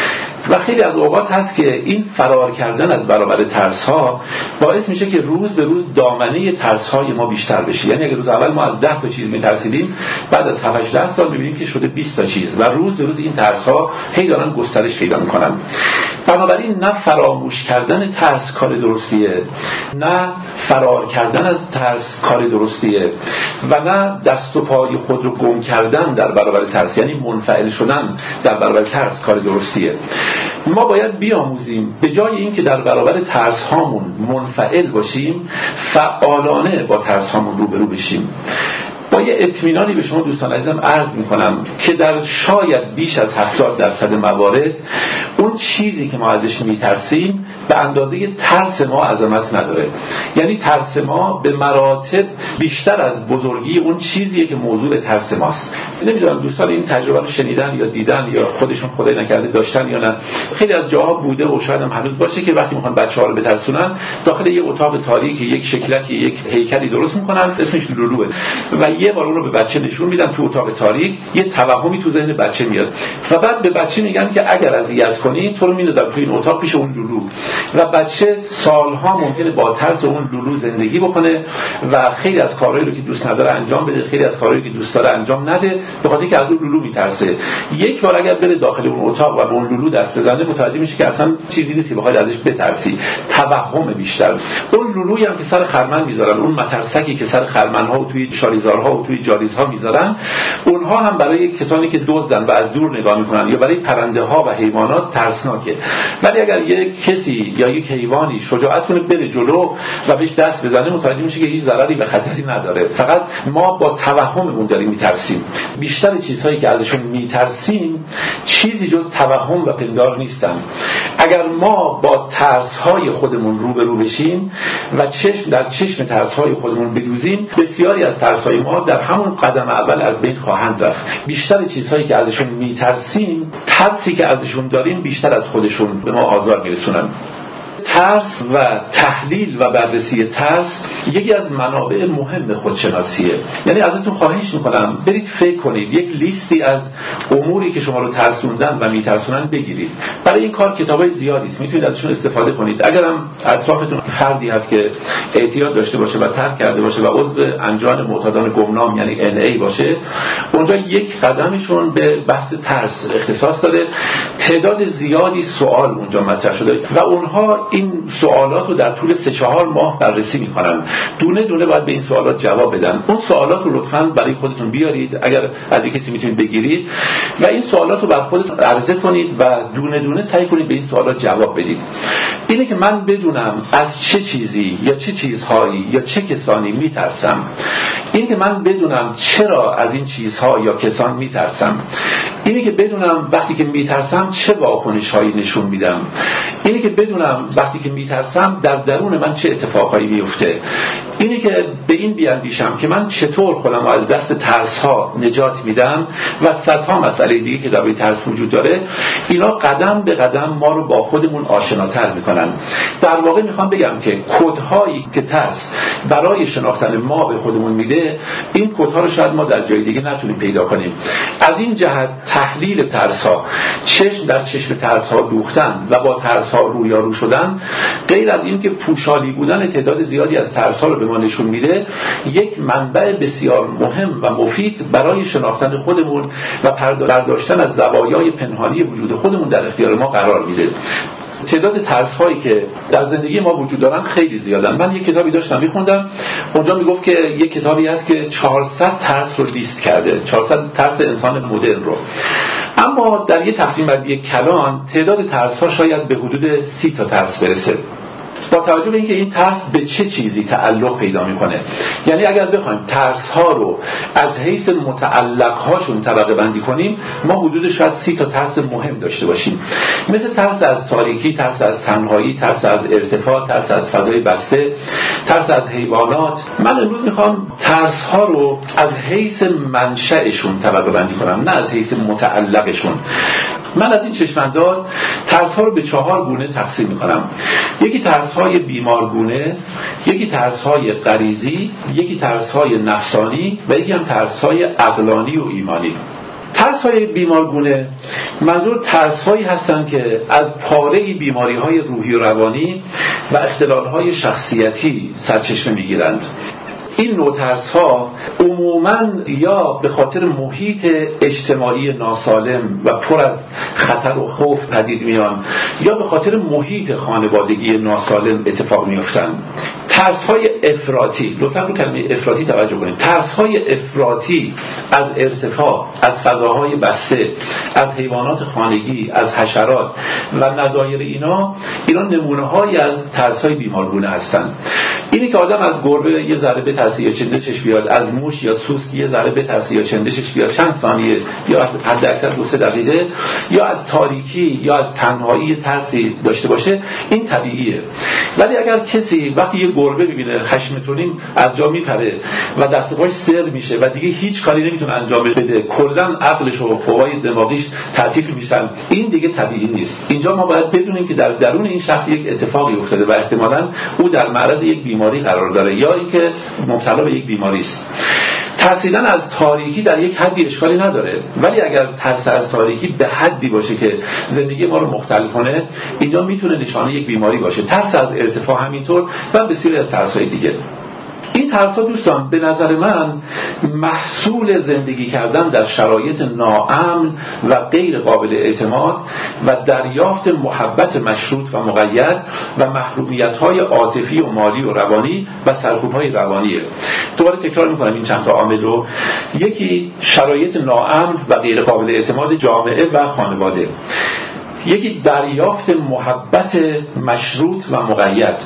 A: و خیلی از اوقات هست که این فرار کردن از برابر ترس ها باعث میشه که روز به روز دامنه ترس های ما بیشتر بشه. یعنی اگر روز اول ما از 10 تا چیز میترسیدیم، بعد از 7-8 سال میبینیم که شده 20 تا چیز و روز به روز این ترس ها هی دارن گسترش پیدا میکنن. بنابراین نه فراموش کردن ترس کار درستیه، نه فرار کردن از ترس کار درستیه، و نه دست و پای خود رو گم کردن در برابر ترس، یعنی منفعل شدن در برابر ترس کار درستیه. ما باید بیاموزیم به جای این که در برابر ترس هامون منفعل باشیم، فعالانه با ترس هامون روبرو بشیم. با یه اطمینانی به شما دوستان عزیزم عرض میکنم که در شاید بیش از 70% موارد اون چیزی که ما ازش میترسیم به اندازه ترس ما عظمت نداره. یعنی ترس ما به مراتب بیشتر از بزرگی اون چیزیه که موضوع ترس ماست. نمیدونم دوستان این تجربه رو شنیدن یا دیدن یا خودشون خدای نکرده داشتن یا نه. خیلی از جاها بوده و شاید هم هنوز باشه که وقتی میخوان بچه‌ها رو بترسونن، داخل یه اتاق تاریک یک شکلکی یک هیکلی درست میکنن، اسمش لولوه، و یه بار اون رو به بچه نشون میدن تو اتاق تاریک، یه توهمی تو ذهن بچه میاد و بعد به بچه میگن که اگر اذیت کنی تو رو میندازم تو این اتاق پیش اون لولو، و بچه سالها ممکنه با ترس اون لولو زندگی بکنه و خیلی از کارهایی رو که دوست نداره انجام بده، خیلی از کارهایی که دوست داره انجام نده، به خاطر اینکه از اون لولو میترسه. یک بار اگر بره داخل اون اتاق و به اون لولو دست بزنه، متوجه میشه که اصلا چیزی نیست که بخواد ازش بترسی، توهم بیشتر. اون لولویی هم که سر خرمن میذارن، اون مترسکی که سر خرمن‌ها و توی شالیزارها و توی جالیزها میذارن، اونها هم برای کسانی که دزدن و از دور نگاه میکنن یا برای پرنده ها و حیوانات ترسناکه. ولی اگر یک کسی موجودی یا یک حیوانی شجاعت کنه بره جلو و بهش دست بزنه، متوجه میشه که هیچ ضرری و خطری نداره. فقط ما با توهممون داریم میترسیم. بیشتر چیزهایی که ازشون میترسیم چیزی جز توهم و پندار نیستن. اگر ما با ترس‌های خودمون روبرو بشیم و چشم در چشم ترس‌های خودمون بدوزیم، بسیاری از ترس‌های ما در همون قدم اول از بین خواهند رفت. بیشتر چیزهایی که ازشون میترسیم، ترسی که ازشون داریم بیشتر از خودشون به ما آزار میرسونن. ترس و تحلیل و بررسی ترس یکی از منابع مهم خودشناسیه. یعنی ازتون خواهش میکنم برید فکر کنید، یک لیستی از اموری که شما رو ترسوندن و میترسونن بگیرید. برای این کار کتابای زیادی است، میتونید ازشون استفاده کنید. اگرم اطرافتون فردی هست که اعتیاد داشته باشه و ترک کرده باشه و عضو انجمن معتادان گمنام یعنی NA باشه، اونجا یک قدمشون به بحث ترس اختصاص داره. تعداد زیادی سوال اونجا مطرح شده و اونها این سوالات رو در طول 3-4 ماه بررسی میکنن. دونه دونه باید به این سوالات جواب بدن. اون سوالات رو لطفاً برای خودتون بیارید، اگر از کسی میتونید بگیرید و این سوالات رو بر خودتون عرضه کنید و دونه دونه سعی کنید به این سوالات جواب بدید. اینه که من بدونم از چه چیزی یا چه چیزهایی یا چه کسانی میترسم. اینه که من بدونم چرا از این چیزها یا کسان میترسم. اینه که بدونم وقتی که میترسم چه واکنش‌هایی نشون میدم. اینه که بدونم وقتی که میترسم در درون من چه اتفاقایی میفته. اینه که به این بیاندیشم که من چطور خودم از دست ترس‌ها نجات میدم و صدها مسئله دیگه که درباره ترس وجود داره. اینا قدم به قدم ما رو با خودمون آشناتر میکنن. در واقع میخوام بگم که کدهایی که ترس برای شناختن ما به خودمون میده، این کدها رو شاید ما در جای دیگه نتونیم پیدا کنیم. از این جهت تحلیل ترس‌ها، چشم در چشم ترس‌ها دوختن و با ترس‌ها رویارو شدن، غیر از این که پوشالی بودن تعداد زیادی از ترس‌ها رو به ما نشون میده، یک منبع بسیار مهم و مفید برای شناختن خودمون و برداشتن از زوایای پنهانی وجود خودمون در اختیار ما قرار میده. تعداد ترس‌هایی که در زندگی ما وجود دارن خیلی زیادن. من یک کتابی داشتم می‌خوندم، اونجا میگفت که یک کتابی هست که 400 ترس رو لیست کرده، 400 ترس انسان مدرن رو. اما در یک تقسیم بندی کلان تعداد ترس‌ها شاید به حدود 30 تا ترس برسه. با توجه به اینکه این ترس به چه چیزی تعلق پیدا میکنه، یعنی اگر بخوایم ترس ها رو از حیث متعلق هاشون طبقه بندی کنیم، ما حدود شاید 30 تا ترس مهم داشته باشیم، مثل ترس از تاریکی، ترس از تنهایی، ترس از ارتفاع، ترس از فضای بسته، ترس از حیوانات. من امروز میخوام ترس ها رو از حیث منشأشون طبقه بندی کنم، نه از حیث متعلقشون. من از این چشمانداز ترس ها رو به 4 گونه تقسیم میکنم. یکی ترس های بیمارگونه، یکی ترس های غریزی، یکی ترس های نفسانی و یکی هم ترس های عقلانی و ایمانی. ترس های بیمارگونه منظور ترس هایی هستند که از پاره بیماری های روحی و روانی و اختلال های شخصیتی سرچشمه میگیرند. این نوع ترس‌ها عموماً یا به خاطر محیط اجتماعی ناسالم و پر از خطر و خوف پدید میان یا به خاطر محیط خانوادگی ناسالم اتفاق میافتند. ترس‌های افراطی، لطفاً رو کلمه افراطی توجه کنید. ترس‌های افراطی از ارتفاع، از فضاهای بسته، از حیوانات خانگی، از حشرات و نظایر اینا نمونه‌هایی از ترس‌های بیمارگونه هستند. اینی که آدم از گربه یه ذره بترسه یا چندشش بیاد، از موش یا سوسک یه ذره بترسه یا چندشش بیاد چند ثانیه یا حد اکثر 2-3 دقیقه، یا از تاریکی یا از تنهایی ترسی داشته باشه، این طبیعیه. ولی اگر کسی وقتی یه گربه ببینه 8 متر و نیم از جا میپره و دست و پاش سر میشه و دیگه هیچ کاری نمیتونه انجام بده، کلا عقلش و قوای دماغیش تعطیل میشن، این دیگه طبیعی نیست. اینجا ما باید بدونیم که در درون این شخص یک اتفاقی افتاده و احتمالاً او در معرض یک بیماری قرار داره یا اینکه مبتلا به یک بیماری است. ترسیدن از تاریکی در یک حدی اشکالی نداره، ولی اگر ترس از تاریکی به حدی باشه که زندگی ما رو مختل کنه، اینجا میتونه نشانه یک بیماری باشه. ترس از ارتفاع همینطور و بسیاری از ترس‌های دیگه. این ترس‌ها دوستان به نظر من محصول زندگی کردن در شرایط ناامن و غیر قابل اعتماد و دریافت محبت مشروط و مقید و محرومیت‌های عاطفی و مالی و روانی و سرکوب‌های روانیه. دوباره تکرار می‌کنم این چند تا عامل رو. یکی شرایط ناامن و غیر قابل اعتماد جامعه و خانواده، یکی دریافت محبت مشروط و مقید،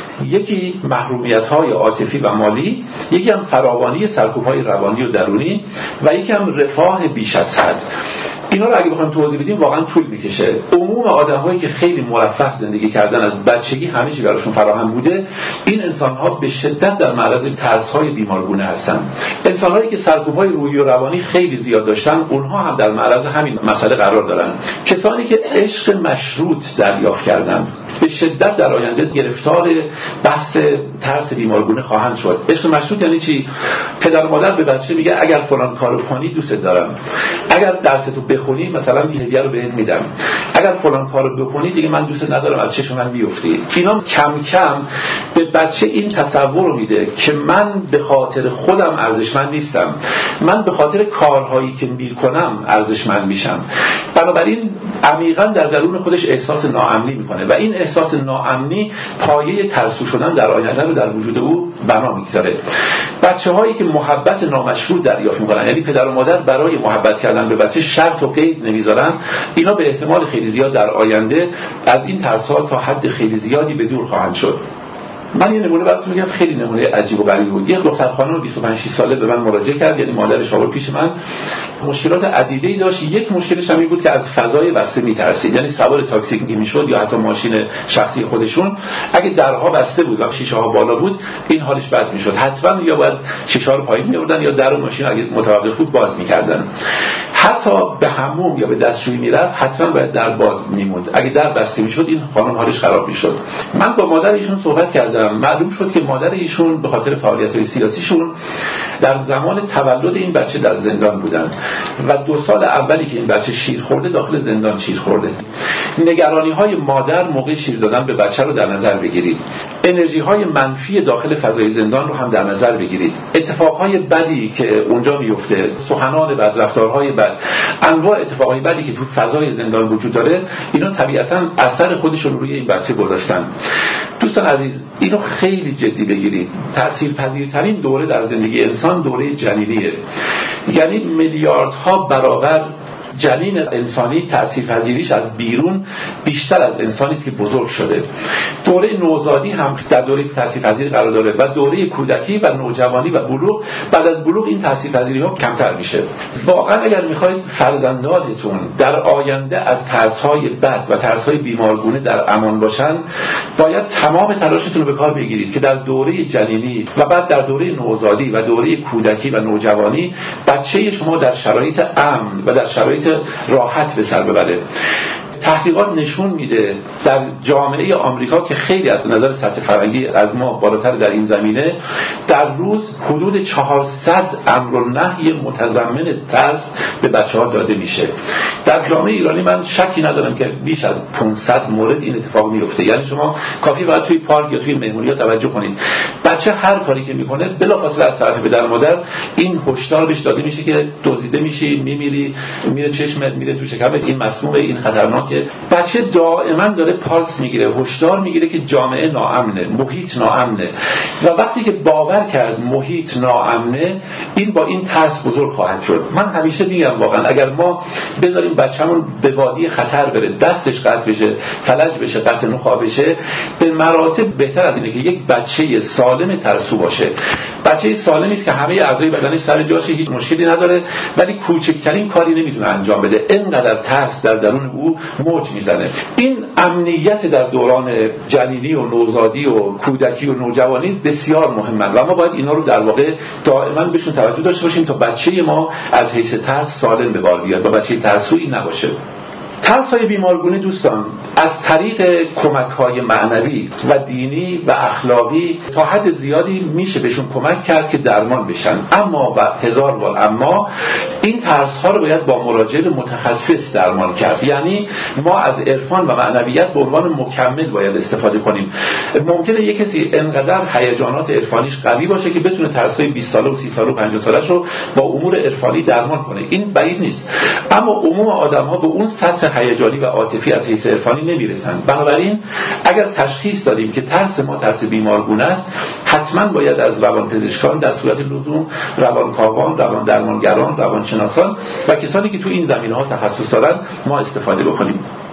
A: یکی محرومیت‌های عاطفی و مالی، یکی هم فراوانی سرکوب‌های روانی و درونی و یکی هم رفاه بیش از حد. اینا رو اگه بخوایم توضیح بدیم واقعا طول میکشه. عموم آدم‌هایی که خیلی مرفه زندگی کردن، از بچگی همه چیز براشون فراهم بوده، این انسان‌ها به شدت در معرض ترس‌های بیمارگونه هستن. انسان‌هایی که سرکوب‌های روحی و روانی خیلی زیاد داشتن، اونها هم در معرض همین مسئله قرار دارن. کسانی که عشق مشروط دریافت کردن به شدت در آینده گرفتار بحث ترس بیمارگونه خواهند شد. عشق مشروط یعنی چی؟ پدر و مادر به بچه میگه اگر فلان کارو کنی دوست دارم، اگر درستو بخونی مثلا این هدیه رو بهت میدم، اگر فلان کارو بکنی دیگه من دوست ندارم از چشم من بیفتی. اینا کم کم به بچه این تصور رو میده که من به خاطر خودم ارزشمند نیستم، من به خاطر کارهایی که میکنم ارزشمند میشم. بنابراین عمیقا در درون خودش احساس ناامنی میکنه و این احساس ناامنی پایه ترسو شدن در آینده رو در وجود او بنا میگذاره. بچه‌هایی که محبت نامشروط دریافت میکنن، یعنی پدر و مادر برای محبت کردن به بچه شرط و قید نمیذارن، اینا به احتمال خیلی زیاد در آینده از این ترس‌ها تا حد خیلی زیادی به دور خواهند شد. من یه نمونه براتون میگم، خیلی نمونه عجیب و غریبی بود. یک دختر خانم 25 ساله به من مراجعه کرد، یعنی مادرش آورد پیش من، مشکلات عدیده‌ای داشت. یک مشکلش هم این بود که از فضای بسته میترسید، یعنی سوار تاکسی که میشد یا حتی ماشین شخصی خودشون اگه درها بسته بود و شیشه ها بالا بود این حالش بد میشد، حتما یا باید شیشه ها رو پایین می‌آوردن یا در ماشین اگه متوقف بود باز می‌کردن. حتی به حموم یا به دستشویی میرفت حتما باید در باز میموند، اگه در بسته میشد این خانم حالش خراب میشد. من با مادر ایشون صحبت کردم، معلوم شد که مادر ایشون به خاطر فعالیت‌های سیاسیشون در زمان تولد این بچه در زندان بودند و 2 سال اولی که این بچه شیر خورده داخل زندان شیر خورده. نگرانی‌های مادر موقع شیر دادن به بچه رو در نظر بگیرید، انرژی‌های منفی داخل فضای زندان رو هم در نظر بگیرید، اتفاقهای بدی که اونجا میفته، سخنان بد، رفتارهای بد، انواع اتفاقهای بدی که تو فضای زندان وجود داره، اینا طبیعتاً اثر خودشون روی این بچه گذاشتن. دوستان عزیز، اینو خیلی جدی بگیرید. تأثیرپذیرترین دوره در زندگی انسان دوره جنینیه، یعنی میلیاردها برابر جنین انسانی تأثیرپذیریش از بیرون بیشتر از انسانی است که بزرگ شده. دوره نوزادی هم در دوره تأثیرپذیری قرار داره و دوره کودکی و نوجوانی و بلوغ، بعد از بلوغ این تأثیرپذیری ها کمتر میشه. واقعا اگر میخواید فرزندانتون در آینده از ترس‌های بد و ترس‌های بیمارگونه در امان باشن، باید تمام تلاشتون رو به کار بگیرید که در دوره جنینی و بعد در دوره نوزادی و دوره کودکی و نوجوانی بچه شما در شرایط امن و در شرایط راحت به سر ببره. تحقیقات نشون میده در جامعه آمریکا که خیلی از نظر سطح فرهنگی از ما بالاتر در این زمینه، در روز حدود 400 امر و نهی متضمن ترس به بچه‌ها داده میشه. در جامعه ایرانی من شکی ندارم که بیش از 500 مورد این اتفاق میفته. یعنی شما کافی باید توی پارک یا توی مهمونی‌ها توجه کنید، بچه هر کاری که میکنه بلافاصله از طرف پدر و مادر این هشدار بهش داده میشه که دزدیده میشی، میمیری، میره چشمت، میره تو شکمت، این مسمومه، این خطرناکه. بچه دائما داره پالس میگیره، هشدار میگیره که جامعه ناامنه، محیط ناامنه و وقتی که باور کرد محیط ناامنه، این با این ترس بزرگ خواهد شد. من همیشه میگم واقعا اگر ما بذاریم بچه‌مون به وادی خطر بره، دستش قطع بشه، فلج بشه، قطع نخاع بشه، به مراتب بهتر از اینه که یک بچه سالم ترسو باشه. بچه سالمی است که همه اعضای بدنش سر جاشه، هیچ مشکلی نداره، ولی کوچکترین کاری نمیتونه انجام بده، اینقدر ترس در درون او موج میزنه. این امنیت در دوران جنینی و نوزادی و کودکی و نوجوانی بسیار مهمه و ما باید اینا رو در واقع دائما بهشون توجه داشته باشیم تا بچه ما از حیث ترس سالم به بار بیاد و بچه ترسویی نباشه. ترس‌های بیمارگونه دوستان از طریق کمک‌های معنوی و دینی و اخلاقی تا حد زیادی میشه بهشون کمک کرد که درمان بشن، اما و هزار بار اما این ترس‌ها رو باید با مراجعه به متخصص درمان کرد. یعنی ما از عرفان و معنویت به عنوان مکمل باید استفاده کنیم. ممکنه یک کسی انقدر هیجانات عرفانیش قوی باشه که بتونه ترس‌های 20 ساله و 30 ساله و 50 ساله‌اش رو با امور عرفانی درمان کنه، این بعید نیست، اما عموم آدم‌ها به اون سطح هیجانی و عاطفی از حیث عرفانی نمیرسن. بنابراین اگر تشخیص دادیم که ترس ما ترس بیمارگونه است، حتما باید از روانپزشکان در صورت لزوم، روانکاوان، روان درمانگران، روانشناسان و کسانی که تو این زمینه‌ها تخصص دارن ما استفاده بکنیم.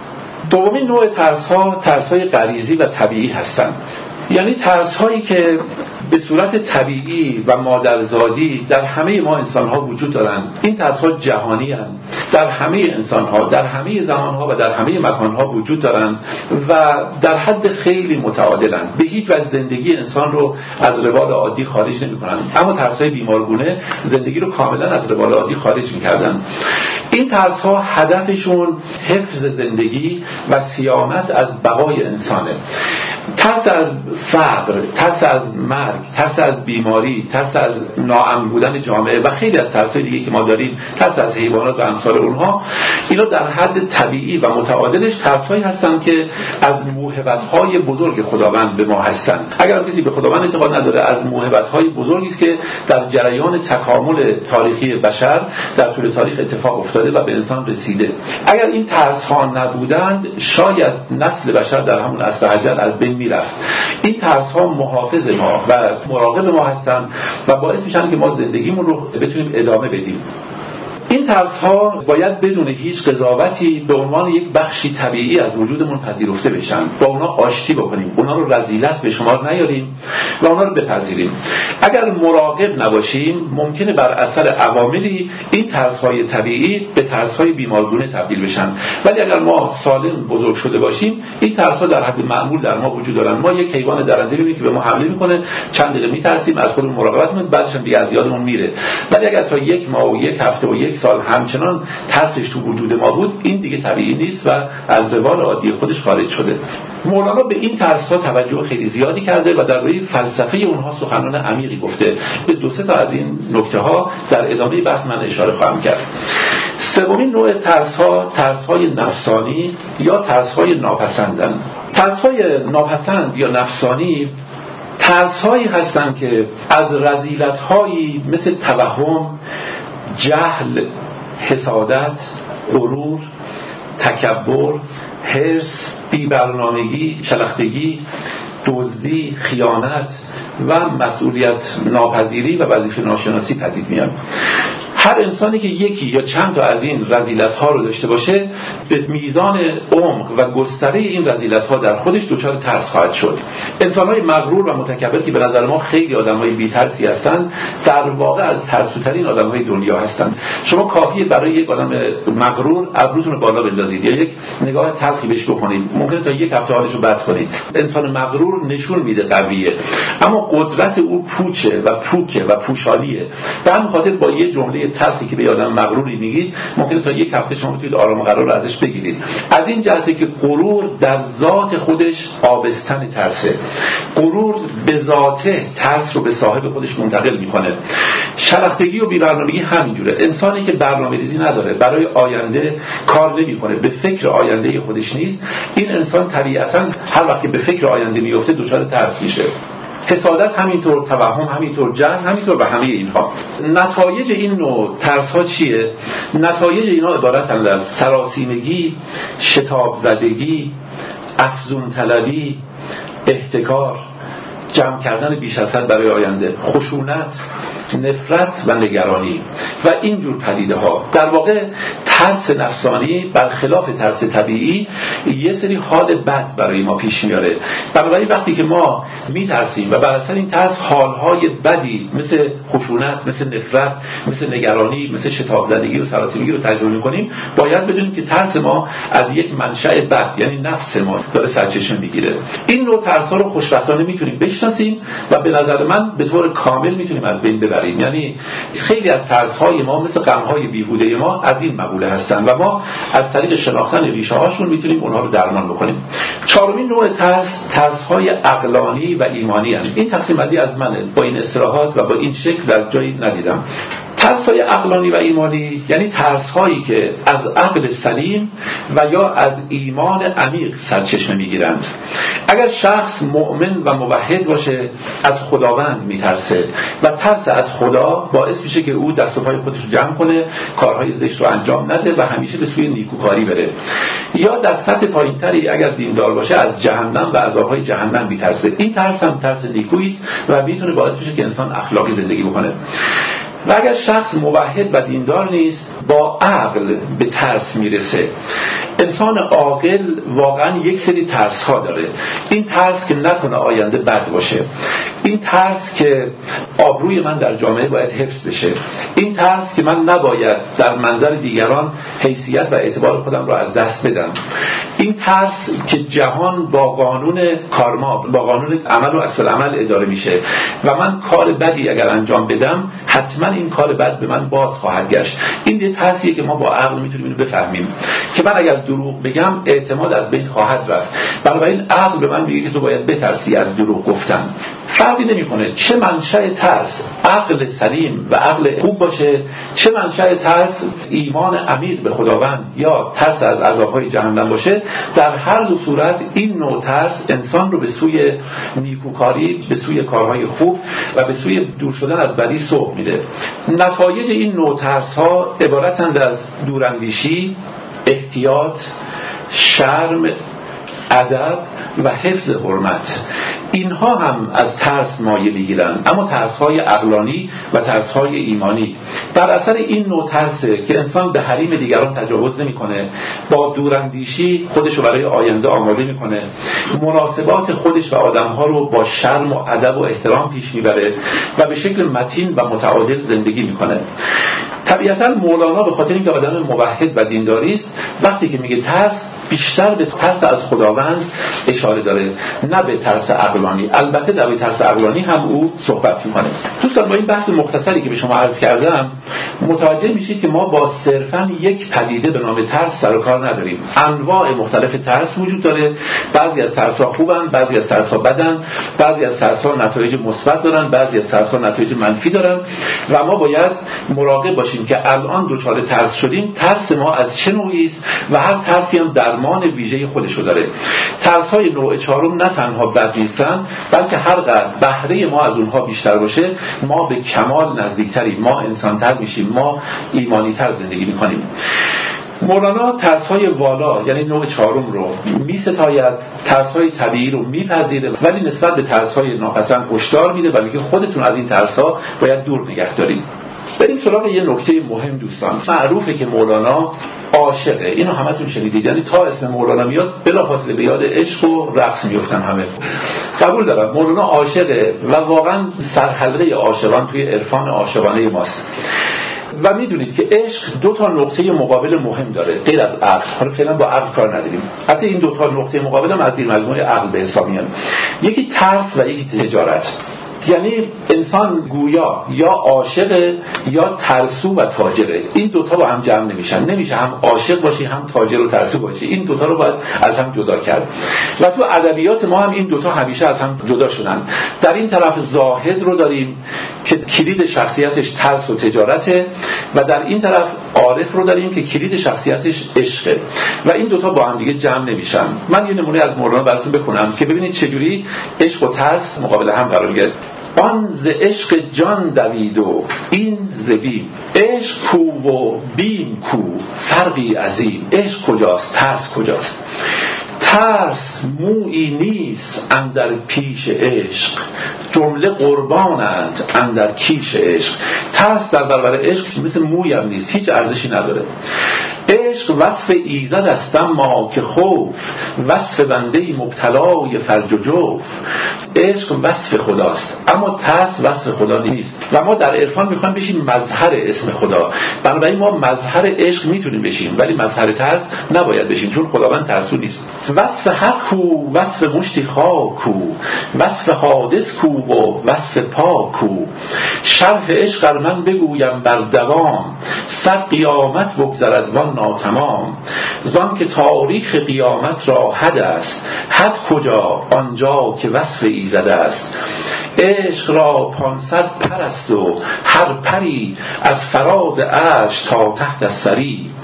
A: دومین نوع ترس‌های غریزی و طبیعی هستند. یعنی ترس‌هایی که به صورت طبیعی و مادرزادی در همه ما انسان‌ها وجود دارند. این ترس‌ها جهانی هستند، در همه انسان‌ها، در همه زمان‌ها و در همه مکان‌ها وجود دارند و در حد خیلی متعادلند. به هیچ وجه زندگی انسان رو از روال عادی خارج نمی‌کنند، اما ترس‌های بیمارگونه زندگی رو کاملاً از روال عادی خارج می‌کردند. این ترس‌ها هدفشون حفظ زندگی و صیانت از بقای انسانه. ترس از فقر، ترس از مرگ، ترس از بیماری، ترس از ناامن بودن جامعه و خیلی از ترس‌های دیگه که ما داریم، ترس از حیوانات و امثال اونها، اینا در حد طبیعی و متعادلش ترس‌هایی هستن که از موهبت‌های بزرگ خداوند به ما هستن. اگر کسی به خداوند اعتقاد نداره، از موهبت‌های بزرگی است که در جریان تکامل تاریخی بشر در طول تاریخ اتفاق افتاده و به انسان رسیده. اگر این ترس‌ها نبودند، شاید نسل بشر در همون عصر حجر از بین میرفت. این ترس‌ها محافظ ما و مراقب ما هستند و باعث میشن که ما زندگیمون رو بتونیم ادامه بدیم. این ترس‌ها باید بدون هیچ قضاوتی به عنوان یک بخشی طبیعی از وجودمون پذیرفته بشن، با اونا آشتی بکنیم، اونا رو رذیلت به شمار نیاریم و اونا رو بپذیریم. اگر مراقب نباشیم، ممکنه بر اثر عواملی این ترس‌های طبیعی به ترس‌های بیمارگونه تبدیل بشن. ولی اگر ما سالم بزرگ شده باشیم، این ترس‌ها در حد معمول در ما وجود دارن. ما یک حیوان درنده می‌بینیم که به ما حمله می‌کنه، چند دقیقه می‌ترسیم، از خودمون مراقبت می‌کنیم، بعدش دیگه از یادمون میره. ولی اگر تا یک ماه و یک هفته و یک سال همچنان ترسش تو وجود ما بود، این دیگه طبیعی نیست و از روال عادی خودش خارج شده. مولانا به این ترس‌ها توجه خیلی زیادی کرده و درباره فلسفه اونها سخنان عمیقی گفته. به دو سه تا از این نکته‌ها در ادامه بحث من اشاره خواهم کرد. سومین نوع ترس‌های نفسانی یا ترس‌های ناپسندن. ترس‌های ناپسند یا نفسانی ترس‌هایی هستند که از رذیلت‌هایی مثل توهم، جهل، حسادت، غرور، تکبر، حرص، بی‌برنامگی، شلختگی، دزدی، خیانت و مسئولیت ناپذیری و وظیفه ناشناسی پدید میاد. هر انسانی که یکی یا چند تا از این رذیلت‌ها رو داشته باشه، به میزان عمق و گستره این رذیلت‌ها در خودش دچار ترس خواهد شد. انسان‌های مغرور و متکبر که به نظر ما خیلی آدم‌های بی‌ترسی هستند، در واقع از ترسوترین آدم‌های دنیا هستند. شما کافیه برای یک آدم مغرور ابروتون رو بالا بندازید یا یک نگاه تلخی بهش بکنید، ممکنه تا یک هفته حالش رو بد کنید. انسان مغرور نشون میده قویه، اما قدرت او پوچه و پوکه و پوشالیه. به همین خاطر با یه جمله تلخی که به آدم مغروری میگید، ممکنه تا یک هفته شما بتونید آرام و قرار ازش بگیرید. از این جهته که غرور در ذات خودش آبستن ترسه. غرور به ذاته ترس رو به صاحب خودش منتقل میکنه. شلختگی و بی‌برنامگی همینجوره. انسانی که برنامه‌ریزی نداره، برای آینده کار نمیکنه، به فکر آینده خودش نیست، این انسان طبیعتاً هر وقت که به فکر آینده میفته دچار ترس میشه. حسادت همینطور، توهم همینطور، جهل همینطور و همه اینها. نتایج این نوع ترس‌ها چیه؟ نتایج اینا عبارتند از سراسیمگی، شتاب زدگی، افزون طلبی، احتکار، جمع کردن بیش از حد برای آینده، خشونت، نفرت و نگرانی و اینجور پدیده ها. در واقع ترس نفسانی برخلاف ترس طبیعی یه سری حال بد برای ما پیش میاره. بنابراین وقتی که ما میترسیم و بر اثر این ترس حالهای بدی مثل خشونت، مثل نفرت، مثل نگرانی، مثل شتاب زدگی و سراسیمگی رو تجربه میکنیم، باید بدونیم که ترس ما از یک منشأ بد، یعنی نفس ما داره سرچشمه میگیره. این نوع ترس ها رو خوشبختانه میتونیم بشناسیم و به نظر من به طور کامل میتونیم از بین ببریم. یعنی خیلی از ترس های ما مثل غم های بیهوده ما از این مقوله هستن و ما از طریق شناختن ریشه هاشون میتونیم اونها رو درمان بکنیم. چهارمین نوع ترس های عقلانی و ایمانی هست. این تقسیم بندی از منه، با این اصطلاحات و با این شکل در جایی ندیدم. ترس‌های عقلانی و ایمانی یعنی ترس‌هایی که از عقل سلیم و یا از ایمان عمیق سرچشمه می‌گیرند. اگر شخص مؤمن و موحد باشه، از خداوند می‌ترسه و ترس از خدا باعث میشه که او دست و پای خودش رو جمع کنه، کارهای زشت رو انجام نده و همیشه به سوی نیکوکاری بره. یا در سطح پایین‌تری اگر دیندار باشه، از جهنم و عذاب‌های جهنم می‌ترسه. این ترس هم ترس نیکویی است و میتونه باعث بشه که انسان اخلاقی زندگی بکنه. و اگر شخص موحد و دیندار نیست با عقل به ترس میرسه. انسان عاقل واقعا یک سری ترس ها داره. این ترس که نکنه آینده بد باشه، این ترس که آبروی من در جامعه باید حفظ بشه، این ترس که من نباید در منظر دیگران حیثیت و اعتبار خودم را از دست بدم، این ترس که جهان با قانون کارما، با قانون عمل و عکس العمل اداره میشه و من کار بدی اگر انجام بدم حتما این کار بد به من باز خواهد گشت. این یه ترسیه که ما با عقل میتونیم اینو بفهمیم که من اگر دروغ بگم اعتماد از بین خواهد رفت. بنابراین عقل به من میگه که تو باید بترسی از دروغ گفتن. فرقی نمیکنه چه منشأ ترس عقل سلیم و عقل خوب باشه، چه منشأ ترس ایمان عمیق به خداوند یا ترس از عذابهای جهنم باشه. در هر دو صورت این نوع ترس انسان رو به سوی نیکوکاری، به سوی کارهای خوب و به سوی دور شدن از بدی سوق میده. نتایج این نوع ترس ها عبارتند از دوراندیشی، احتیاط، شرم، ادب و حفظ حرمت. اینها هم از ترس مایه میگیرن، اما ترس‌های عقلانی و ترس‌های ایمانی. در اثر این نوع ترسه که انسان به حریم دیگران تجاوز نمی‌کنه، با دوراندیشی خودش رو برای آینده آماده می‌کنه، مناسبات خودش و آدم‌ها رو با شرم و ادب و احترام پیش میبره و به شکل متین و متعادل زندگی می‌کنه. طبیعتاً مولانا به خاطر اینکه آدم موحد و دینداری است، وقتی که میگه ترس بیشتر به ترس از خداوند اشاره داره، نه به ترس عقلانی. البته در ترس عقلانی هم او صحبت میکنه. دوستان، با این بحث مختصری که به شما عرض کردم متوجه میشید که ما با صرفاً یک پدیده به نام ترس سر و کار نداریم. انواع مختلف ترس وجود داره. بعضی از ترس‌ها خوبن، بعضی از ترس‌ها بدن، بعضی از ترس‌ها نتایج مثبت دارن، بعضی از ترس‌ها نتایج منفی دارن و ما باید مراقب باشیم که الان دچار ترس شدیم، ترس ما از چه نوعی است و هر ترسی هم درمان ویژه خودشو داره. ترس‌های نوع چهارم نه تنها بد نیستن، بلکه هر قدر بهره ما از اونها بیشتر باشه ما به کمال نزدیکتریم، ما انسان‌تر میشیم، ما ایمانی‌تر زندگی می‌کنیم. مولانا ترس‌های والا یعنی نوع چهارم رو می‌ستاید، ترس‌های طبیعی رو می‌پذیره، ولی نسبت به ترس‌های ناپسند هشدار میده و میگه خودتون از این ترس‌ها باید دور نگه دارید. بریم سراغ یه نکته مهم دوستان. معروفه که مولانا عاشقه، اینو همتون شنیدید، یعنی تا اسم مولانا میاد بلافاصله به یاد عشق و رقص میفتن همه. قبول دارم مولانا عاشقه و واقعا سرحلقه عاشقان توی عرفان عاشقانه ماست. و میدونید که عشق دو تا نقطه مقابل مهم داره غیر از عقل. حالا فعلا با عقل کار نداریم. حتی این دو تا نقطه مقابل هم از این مجموعه عقل به حساب میان. یکی ترس و یکی تجارت. یعنی انسان گویا یا عاشق یا ترسو و تاجره. این دوتا با هم جمع نمیشه هم عاشق باشی هم تاجر و ترسو باشی. این دوتا رو باید از هم جدا کرد و تو ادبیات ما هم این دوتا همیشه از هم جدا شدن. در این طرف زاهد رو داریم که کلید شخصیتش ترس و تجارته و در این طرف عارف رو داریم که کلید شخصیتش عشقه و این دوتا با هم دیگه جمع نمیشن. من یه نمونه از مولانا براتون بخونم که ببینید چجوری عشق و ترس مقابل هم قرار میگیرن. آن ز عشق جان دوید و این ز بیم، عشق کو و بیم کو فرقی عظیم. عشق کجاست؟ ترس کجاست؟ ترس مویی نیست اندر پیش عشق، جمله قربانند اندر کیش عشق. ترس در برابر عشق مثل موی هم نیست، هیچ ارزشی نداره. عشق وصف ایزد است اما که خوف، وصف بنده مبتلای فرج و جوف. عشق وصف خداست اما ترس وصف خدا نیست و ما در عرفان میخوایم بشیم مظهر اسم خدا. بنابراین ما مظهر عشق میتونیم بشیم ولی مظهر ترس نباید بشیم چون خداوند ترسو نیست. وصف حق کو، وصف مشتی خاک کو، وصف حادث کو و وصف پاک کو. شرح عشق من بگویم بر دوام، صد قیامت بگذرد وان ناتمام. زان که تاریخ قیامت را حد است، حد کجا؟ آنجا که وصف ایزد است. عشق را 500 پر است و هر پری از فراز عرش تا تحت الثری.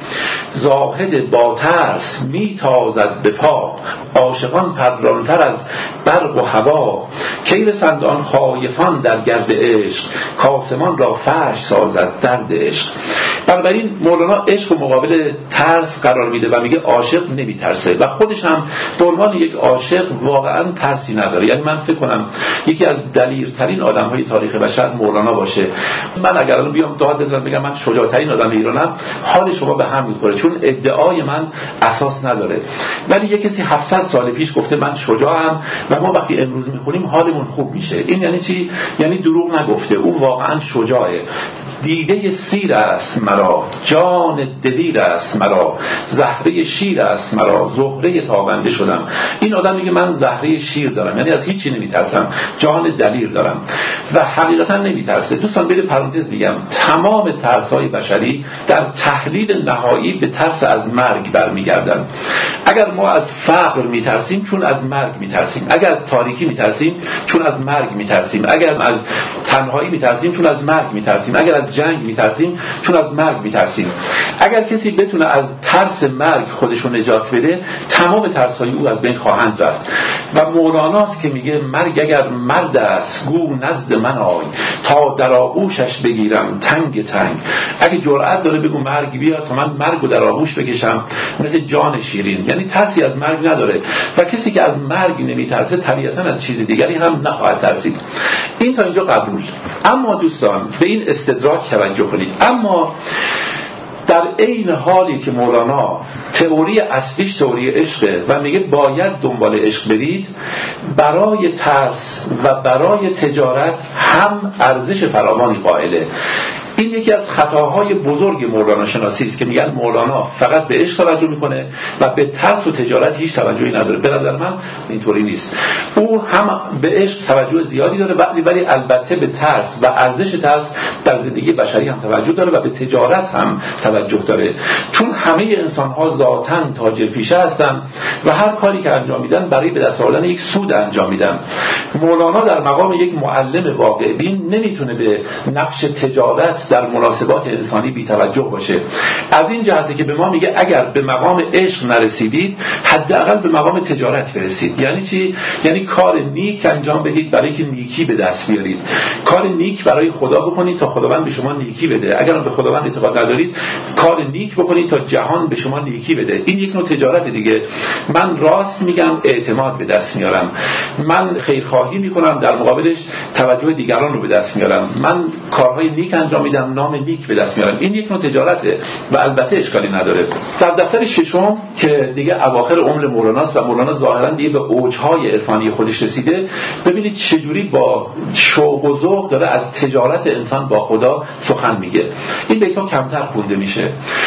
A: زاهد با ترس میتازد به پا، عاشقان پرانتر از برق و هوا، کی رسند آن خایفان در گرد عشق، کاسمان را فرش سازد درد عشق. بنابراین مولانا عشق و مقابل ترس قرار میده و میگه عاشق نمیترسه و خودش هم به عنوان یک عاشق واقعا ترسی نداره. یعنی من فکر کنم یکی از دلیرترین آدم‌های تاریخ بشر مولانا باشه. من اگر الان بیام داد بزنم بگم من شجاعترین آدم ایرانم، حال شما به هم میخوره، چون ادعای من اساس نداره. ولی یک کسی 700 سال پیش گفته من شجاعم و ما وقتی امروز میخونیم حالمون خوب میشه. این یعنی چی؟ یعنی دروغ نگفته، او واقعا شجاعه. دیده سیر است مرا، جان دلیر است مرا، زهره شیر است مرا، زهره تابنده شدم. این آدم میگه من زهره شیر دارم، یعنی از هیچی نمیترسم، جان دلیر دارم و حقیقتا نمیترسه. دوستان بده پرانتز میگم، تمام ترس‌های بشری در تحلیل نهایی به ترس از مرگ برمیگردن. اگر ما از فقر میترسیم چون از مرگ میترسیم، اگر از تاریکی میترسیم چون از مرگ میترسیم، اگر از تنهایی میترسیم چون از مرگ میترسیم، اگر از جنگ میترسیم چون از مرگ میترسیم. اگر کسی بتونه از ترس مرگ خودشو نجات بده، تمام ترس‌های او از بین خواهند رفت. و مولاناست که میگه مرگ اگر مرد است گو نزد من آی، تا در آغوشش بگیرم تنگ تنگ. اگه جرأت داره بگو مرگ بیا تا من مرگو در آغوش بکشم مثل جان شیرین. یعنی ترسی از مرگ نداره و کسی که از مرگ نمیترسه طبیعتاً از چیز دیگری هم نخواهد ترسید. این تا اینجا قبول. اما دوستان به این استدراک توجه کنید. اما در عین حالی که مولانا تئوری اصلیش تئوری عشقه و میگه باید دنبال عشق برید، برای ترس و برای تجارت هم ارزش فراوانی قائله. این یکی از خطاهای بزرگ مولانا شناسی است که میگن مولانا فقط به عشق توجه میکنه و به ترس و تجارت هیچ توجهی نداره. به نظر من اینطوری نیست. او هم به عشق توجه زیادی داره ولی البته به ترس و ارزش ترس در زندگی بشری هم توجه داره و به تجارت هم توجه داره، چون همه انسان‌ها ذاتاً تاجر پیشه هستن و هر کاری که انجام میدن برای به دست آوردن یک سود انجام میدن. مولانا در مقام یک معلم واقع بین نمیتونه به نقش تجارت در مناسبات انسانی بی توجه باشه. از این جهته که به ما میگه اگر به مقام عشق نرسیدید حداقل به مقام تجارت برسید. یعنی چی؟ یعنی کار نیک انجام بدید برای که نیکی به دست بیارید. کار نیک برای خدا بکنید تا خداوند به شما نیکی بده. اگر به خداوند اعتقاد ندارید کار نیک بکنید تا جهان به شما نیکی بده. این یک نوع تجارت دیگه. من راست میگم اعتماد به دست میارم، من خیرخواهی میکنم در مقابلش توجه دیگران رو به دست میارم، من کارهای نیک انجام میدم نام نیک به دست میارم. این یک نوع تجارته و البته اشکالی نداره. در دفتر ششم که دیگه اواخر عمر مولاناست و مولانا ظاهرا دیگه به اوجهای عرفانی خودش رسیده، ببینید چجوری با شوق و ذوق داره از تجارت انسان با خدا سخن میگه. این بیت‌ها کمتر خونده میشه.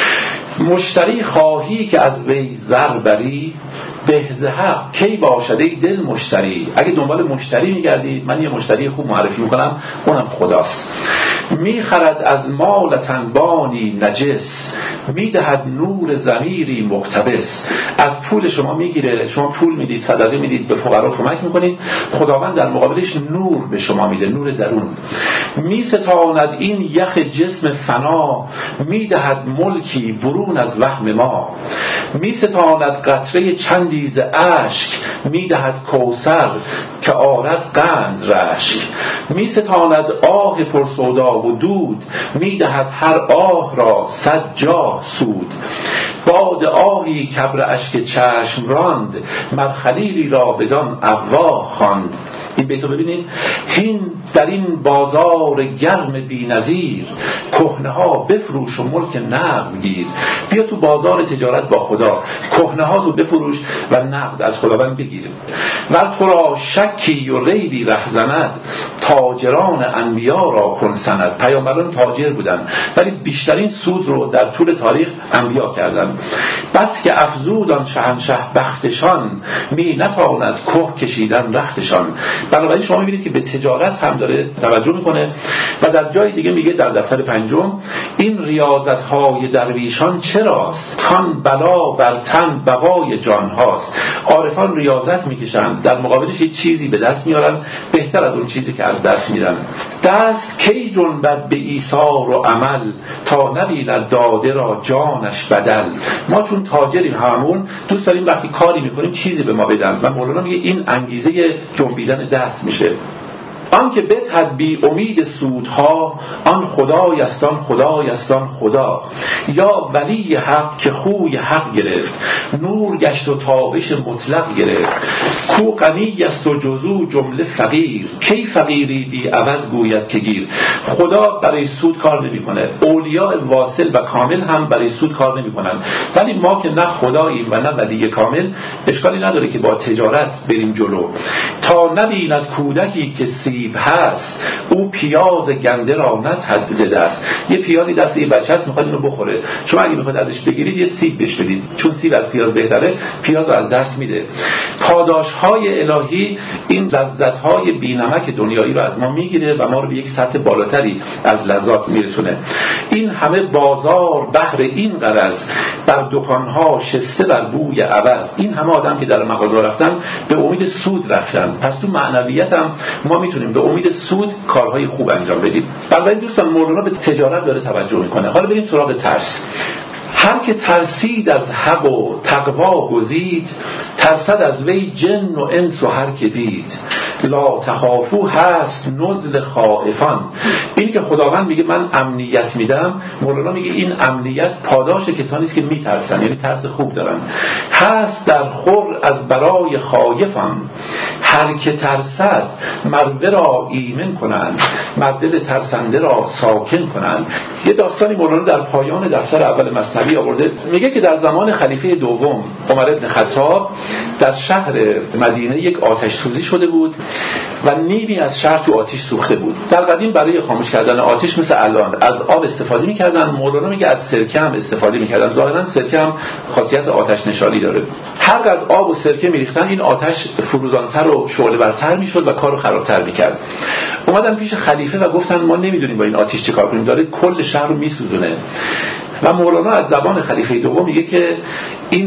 A: مشتری خواهی که از وی زر بری، بهز حق کی باشد ای دل مشتری. اگه دنبال مشتری میگردی، من یه مشتری خوب معرفی میکنم، اونم خداست. میخرد از مال تنبانی نجس، میدهد نور ضمیری مقتبس. از پول شما میگیره، شما پول میدید، صدقه میدید، به فقرا کمک میکنید، خداوند در مقابلش نور به شما میده، نور درون. میستاند این یخ جسم فنا، میدهد ملکی برون از وهم ما. میستاند قطره چندی ز اشک، میدهد کوثر که آرد قند رشک. میستاند آه پرسودا و دود، میدهد هر آه را 100 جاه سود. باد آهی کبر اشک چشم راند، مر خلیلی را بدان اواح خواند. این بیتو ببینید. هین در این بازار گرم بی نظیر، کهنه ها بفروش و ملک نقد گیر. بیا تو بازار تجارت با خدا، کهنه ها تو بفروش و نقد از خداوند بگیر. ور تو را شکی و ریبی ره زند، تاجران انبیا را کن سند. پیامبران تاجر بودن ولی بیشترین سود رو در طول تاریخ انبیا کردن. بس که افزودان شهنشه بختشان، می نتواند که کشیدن رختشان. بنابراین شما می‌بینید که به تجارت هم داره توجه میکنه و در جای دیگه میگه در دفتر 5 این ریاضت‌های درویشان چراست کان بلا بر تن بقای جان هاست. عارفان ریاضت میکشن، در مقابلش یک چیزی به دست میارن بهتر از اون چیزی که از دست میدن. دست کی جنبد به ایثار و عمل تا نبیند داده را جانش بدل. ما چون تاجریم همون دوست داریم وقتی کاری میکنیم چیزی به ما بدن و مولانا میگه این انگیزه جنبیدن دست میشه. آن که بدهد بی امید سودها آن خدایستان خدایستان خدا. یا ولی حق که خوی حق گرفت نور گشت و تابش مطلق گرفت. کو غنی است و جزو جمله فقیر کی فقیری بی عوض گوید که گیر. خدا برای سود کار نمیکنه، اولیاء واصل و کامل هم برای سود کار نمیکنن، ولی ما که نه خداییم و نه ولی کامل اشکالی نداره که با تجارت بریم جلو. تا نبیند کودکی که سیب هست او پیاز گنده را ندهد ز دست. یه پیازی دست یه بچه هست میخواد اینو بخوره، شما اگه میخواد ازش بگیرید یه سیب بهش بدید، چون سیب از پیاز بهتره پیاز رو از دست میده. پاداشهای الهی این لذتهای بی‌نمک دنیایی رو از ما میگیره و ما رو به یک سطح بالاتری از لذات میرسونه. این همه بازار بهر این غرض بر دکانها شسته بر بوی عوض. این همه آدم که در مغازه رفتن به امید سود رفتن، پس تو معنویت هم ما میتونیم به امید سود کارهای خوب انجام بدیم. بنابراین دوستان مولانا به تجارت داره توجه میکنه. حالا بریم سراغ ترس. هر که ترسید از حق و تقوا گزید ترسد از وی جن و انس و هر که دید. لا تخافو هست نزل خائفان. این که خداوند میگه من امنیت میدم، مولانا میگه این امنیت پاداش کسانی است که میترسن، یعنی ترس خوب دارن. هست در خور از برای خایفان هر که ترسد مرده را ایمن کنند مردل ترسنده را ساکن کنند. یه داستانی مولانا در پایان دفتر اول مثنوی آورده، میگه که در زمان خلیفه دوم عمر بن خطاب در شهر مدینه یک آتش سوزی شده بود و نیمی از شهر تو آتش سوخته بود. در قدیم برای خاموش کردن آتش مثل الان از آب استفاده می‌کردن، مولانا میگه از سرکه هم استفاده می‌کردن. ظاهراً سرکه هم خاصیت آتش نشانی داره. هر قدر آب و سرکه می‌ریختن این آتش فروزان‌تر و شعله‌ورتر می‌شد و کارو خراب‌تر می‌کرد. اومدن پیش خلیفه و گفتن ما نمی‌دونیم با این آتش چه کار کنیم، داره کل شهر رو می‌سوزونه. و مولانا از زبان خلیفه دوم میگه که این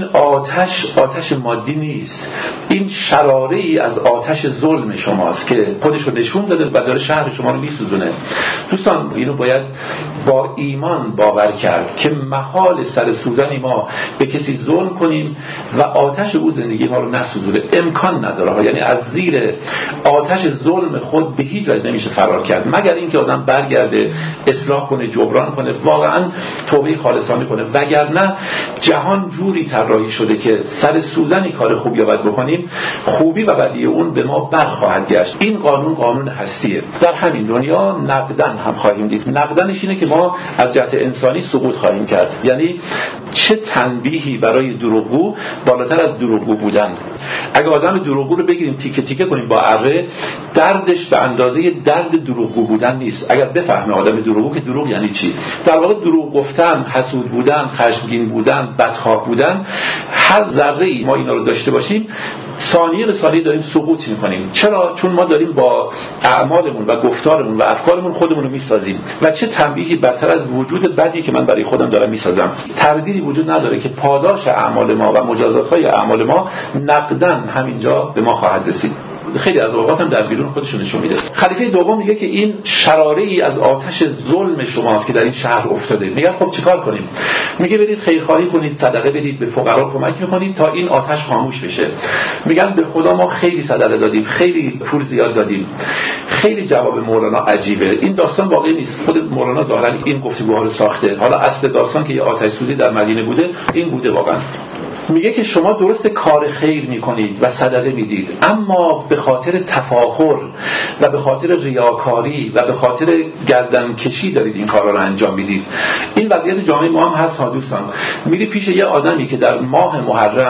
A: آتش مادی نیست، این شراره‌ای از آتش ظلم شماست که خودش رو نشون داده و داره شهر شما رو میسوزونه. دوستان اینو باید با ایمان باور کرد که محال سر سوزنی ما به کسی ظلم کنیم و آتش او زندگی ما رو نسوزونه، امکان نداره. یعنی از زیر آتش ظلم خود به هیچ وجه نمیشه فرار کرد مگر اینکه آدم برگرده اصلاح کنه، جبران کنه، واقعا توبه خالصانه کنه، وگرنه جهان جوری طراحی شده که سر سوزنی کار خوبی باید بکنیم خوبی و بدی اون به ما برخواهد گشت. این قانون هستیه. در همین دنیا نقدن هم خواهیم دید. نقدنش اینه که ما از جهت انسانی سقوط خواهیم کرد. یعنی چه تنبیهی برای دروغگو بالاتر از دروغگو بودن. اگه آدم دروغگو رو بگیریم تیکه تیکه کنیم با اره، دردش به اندازه درد دروغگو بودن نیست. اگر بفهمه آدم دروغگو که دروغ یعنی چی، در واقع دروغ گفتن، حسود بودن، خشمگین بودن، بدخواه بودن، هر ذره‌ای ما اینا رو داشته باشیم ثانیه به ثانیه داریم سقوط می‌کنیم. چرا؟ چون ما داریم با اعمالمون و گفتارمون و افکارمون خودمون رو می‌سازیم. و چه تنبیهی بدتر از وجود بدی که من برای خودم دارم می‌سازم. تردیدی وجود نداره که پاداش اعمال ما و مجازات‌های اعمال ما نقدن همینجا به ما خواهد رسید. خیلی از اوقات هم در بیرون خودشون نشون میده. خلیفه دوم میگه که این شراره‌ای از آتش ظلم شماست که در این شهر افتاده. میگه خب چیکار کنیم؟ میگه برید خیرخواهی کنید، صدقه بدید، به فقرا کمک میکنید تا این آتش خاموش بشه. میگن به خدا ما خیلی صدقه دادیم، خیلی پول زیاد دادیم. خیلی جواب مولانا عجیبه. این داستان واقعی نیست، خود مولانا ظاهرا این گفتگوها رو ساخته. حالا اصل داستان که یه آتش سوزی در مدینه بوده این بوده واقعا. میگه که شما درست کار خیر میکنید و صدقه میدید، اما به خاطر تفاخر و به خاطر ریاکاری و به خاطر گردن کشی دارید این کارا رو انجام میدید. این وضعیت جامعه ما هم هست ها دوستان. میری پیش یه آدمی که در ماه محرم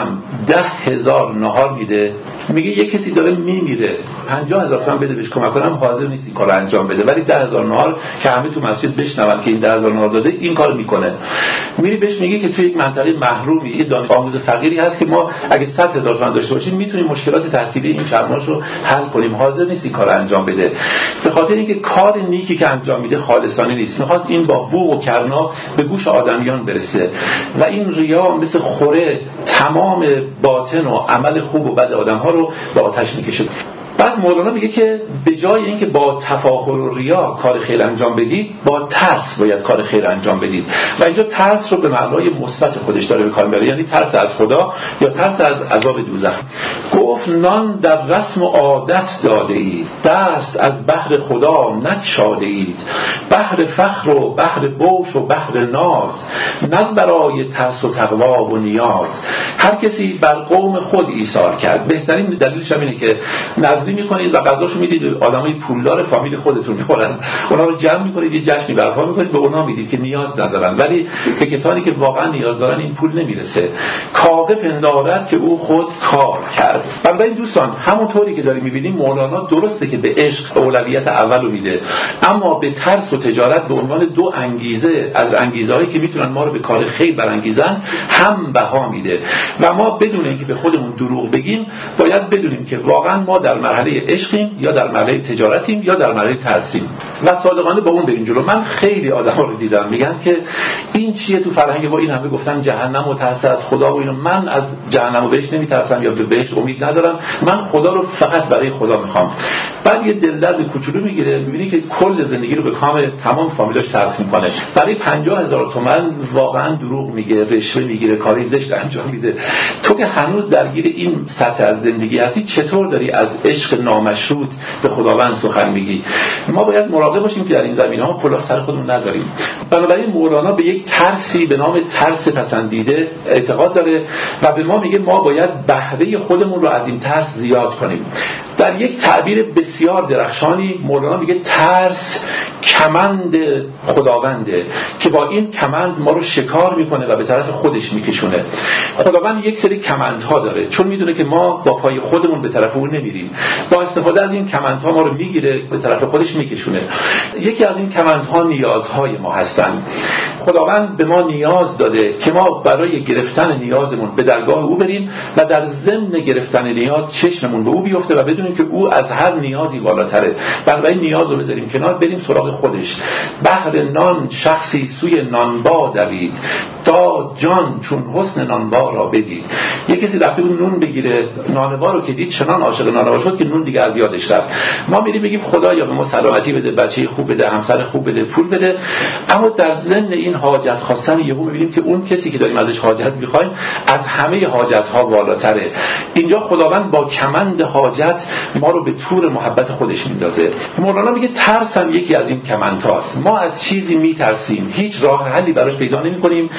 A: 10,000 ناهار میده، میگه یه کسی داره میمیره 50,000 تومان بده بهش کمک کنم، حاضر نیست این کارو انجام بده، ولی 10,000 ناهار که همه تو مسجد بشنون که این 10,000 ناهار داده این کارو میکنه. میری بهش میگه که توی یک منطقه محرومی یه دانش آموز فقیری هست که ما اگه 100,000 تومان داشته باشیم میتونیم مشکلات تحصیلی این چند ماهشو حل کنیم، حاضر نیست این کارو انجام بده. به خاطر اینکه کار نیکی که انجام میده خالصانه نیست، میخواد این با بوق و کرنا به گوش آدمیان برسه و این ریا مثل خوره تمام باطن و عمل خوب و بد آدم‌ها رو به آتش میکشه. بعد مولانا میگه که به جای اینکه با تفاخر و ریا کار خیر انجام بدید، با ترس باید کار خیر انجام بدید. و اینجا ترس رو به معنای مثبت خودش داره به کار میبره، یعنی ترس از خدا یا ترس از عذاب دوزخ. گفت نان در رسم و عادت داده اید، دست از بحر خدا نگشاده اید، بحر فخر و بحر بوش و بحر ناز، نز برای ترس و تقوا و نیاز. هر کسی بر قوم خود ایثار کرد. بهترین دلیلش هم اینه که نظری میکنید و غذاشو میدید به آدمای پولدار فامیل خودتون میخورن، اونا رو جمع میکنید یه جشنی برپا میکنید به اونا میدید که نیاز ندارن، ولی به کسانی که واقعا نیاز دارن این پول نمیرسه. کاوه پندارد که او خود کار کرد. بنابراین دوستان همونطوری که داریم میبینیم مولانا درسته که به عشق اولویت اولو میده، اما به ترس و تجارت به عنوان دو انگیزه از انگیزه‌هایی که میتونن ما رو به کار خیر برانگیزن هم بها میده. و ما بدون اینکه به خودمون دروغ بگیم باید بدونیم که واقعا ما در مرحله عشقیم یا در مرحله تجارتیم یا در مرحله ترسیم و صادقانه با اون بریم جلو. من خیلی آدم‌ها رو دیدم میگن که این چیه تو فرهنگ ما، این همه گفتن جهنم و ترس از خدا و اینو. من از جهنم و بهش نمیترسم یا به بهش امید ندارم، من خدا رو فقط برای خدا میخوام. بعد یه دلدرد کوچولو میگیره، میبینی که کل زندگی رو به کام تمام فامیلاش تلخ میکنه. برای 50,000 تومان واقعا دروغ میگه، رشوه میگیره، کاری زشت انجام میده. تو که هنوز درگیر این سطح از زندگی هستی چطور داری از عشق نامشروط به خداوند سخن میگی؟ ما باید مراقب باشیم که در این زمینه‌ها کلاه سر خودمون نذاریم. بنابراین مولانا به یک ترسی به نام ترس پسندیده اعتقاد داره و به ما میگه ما باید بهره خودمون رو از این ترس زیاد کنیم. در یک تعبیر بسیار درخشانی مولانا میگه ترس کمند خداونده که با این کمند ما رو شکار میکنه و به طرف خودش میکشونه. خداوند یک سری کمندها داره، چون میدونه که ما با پای خودمون به طرف اون نمیریم، با استفاده از این کمندها ما رو میگیره به طرف خودش میکشونه. یکی از این کمندها نیازهای ما هستن. خداوند به ما نیاز داده که ما برای گرفتن نیازمون به درگاه او بریم و در ضمن گرفتن نیاز چشممون به او بیفته و بدونیم که او از هر نیازی بالاتره. بنابراین نیاز رو بذاریم کنار، بریم سراغ خودش. بحر نان شخصی سوی نانبا دوید، داد جان چون حسن نانبا را بدید. یک کسی رفته بود نون بگیره، نانوا رو که دید چنان عاشق نانوا شد که نون دیگه از یادش رفت. ما میریم بگیم خدایا به ما سلامتی بده، بچه خوب بده، همسر خوب بده، پول بده، اما در ضمن این حاجت خواستن یهو میبینیم که اون کسی که داریم ازش حاجت میخوایم از همه حاجت ها بالاتره. اینجا خداوند با کمند حاجت ما رو به تور محبت خودش میندازه. مولانا میگه ترس هم یکی از این کمندهاست. ما از چیزی میترسیم، هیچ راه حلی براش پیدا نمیکنیم،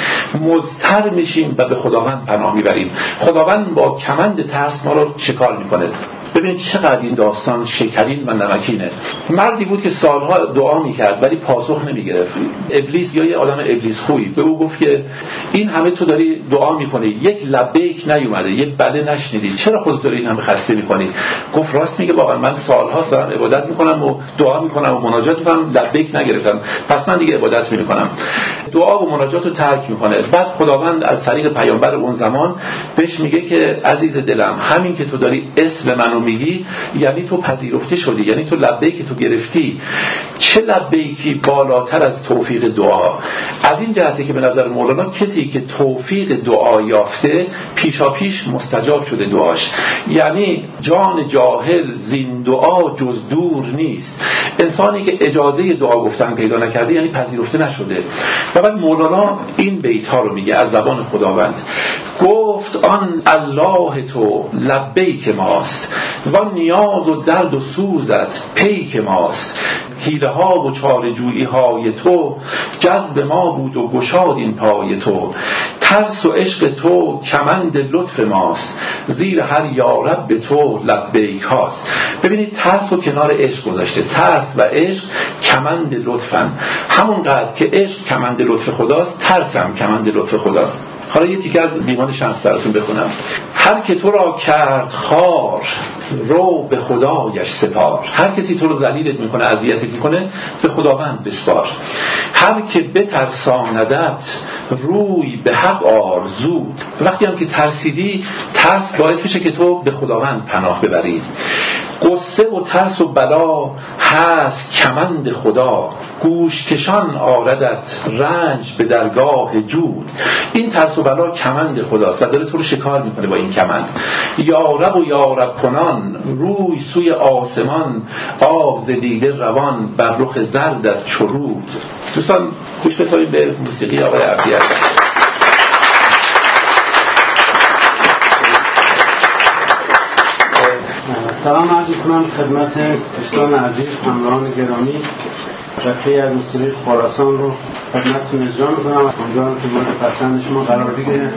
A: مضطر میشیم و به خداوند پناه میبریم. خداوند با کمند ترس ما رو شکار میکنه. ببینید چقدر این داستان شکرین و نمکینه. مردی بود که سالها دعا میکرد ولی پاسخ نمیگرفت. ابلیس یا یه آدم ابلیس خویی به او گفت که این همه تو داری دعا میکنی، یک لبیک نیومده، یک بده نشنیدی، چرا خودت داری این همه خسته میکنی؟ گفت راست میگه، واقعا من سالها دارم عبادت میکنم و دعا میکنم و مناجات میکنم، لبیک نگرفتم، پس من دیگه عبادت نمیکنم. دعا و مناجات رو ترک میکنه. بعد خداوند از طریق پیامبر اون زمان بهش میگه که عزیز دلم، همین که تو داری اسم منو میگی یعنی تو پذیرفته شدی، یعنی تو لبیک تو گرفتی. چه لبیکی بالاتر از توفیق دعا؟ از این جهته که به نظر مولانا کسی که توفیق دعا یافته پیشا پیش مستجاب شده دعاش، یعنی جان جاهل زین دعا جز دور نیست. انسانی که اجازه دعا گفتن پیدا نکرده یعنی پذیرفته نشده. و بعد مولانا این بیت ها رو میگه از زبان خداوند. گفت آن الله تو لبیک ماست، و نیاز و درد و سوزت پیک ماست. حیله ها و چاره جویی های تو جذب ما بود و گشاد این پای تو. ترس و عشق تو کمند لطف ماست، زیر هر یارب به تو لبیک هاست. ببینید ترس و کنار عشق گذاشته. ترس و عشق کمند لطفن. همونقدر که عشق کمند لطف خداست، ترس هم کمند لطف خداست. حالا یه تیکه از دیوان شمس براتون بخونم. هر که تو را کرد خوار رو به خدایش سپار. هر کسی تو رو ذلیلت میکنه، اذیتت میکنه، به خداوند بسپار. هر که بترساندت روی به حق آر زود. وقتی هم که ترسیدی، ترس باعث میشه که تو به خداوند پناه ببری. قصه و ترس و بلا هست کمند خدا، گوش کشان آردت رنج به درگاه جود. این ترس و بلا کمند خداست و داره تو رو شکار میکنه با این کمند. یارب و یارب کنان روی سوی آسمان، آب ز دیده روان بر رخ زردت چرود. دوستان گوش بسازید به موسیقی آقای عبدی‌عزیز.
B: سلام عرض می‌کنم خدمت دوستان عزیز، همراهان گرامی. قطعه‌ای از موسیقی خراسان رو خدمتتون اجرا می‌کنم، امیدوارم که مورد پسند شما قرار بگیره.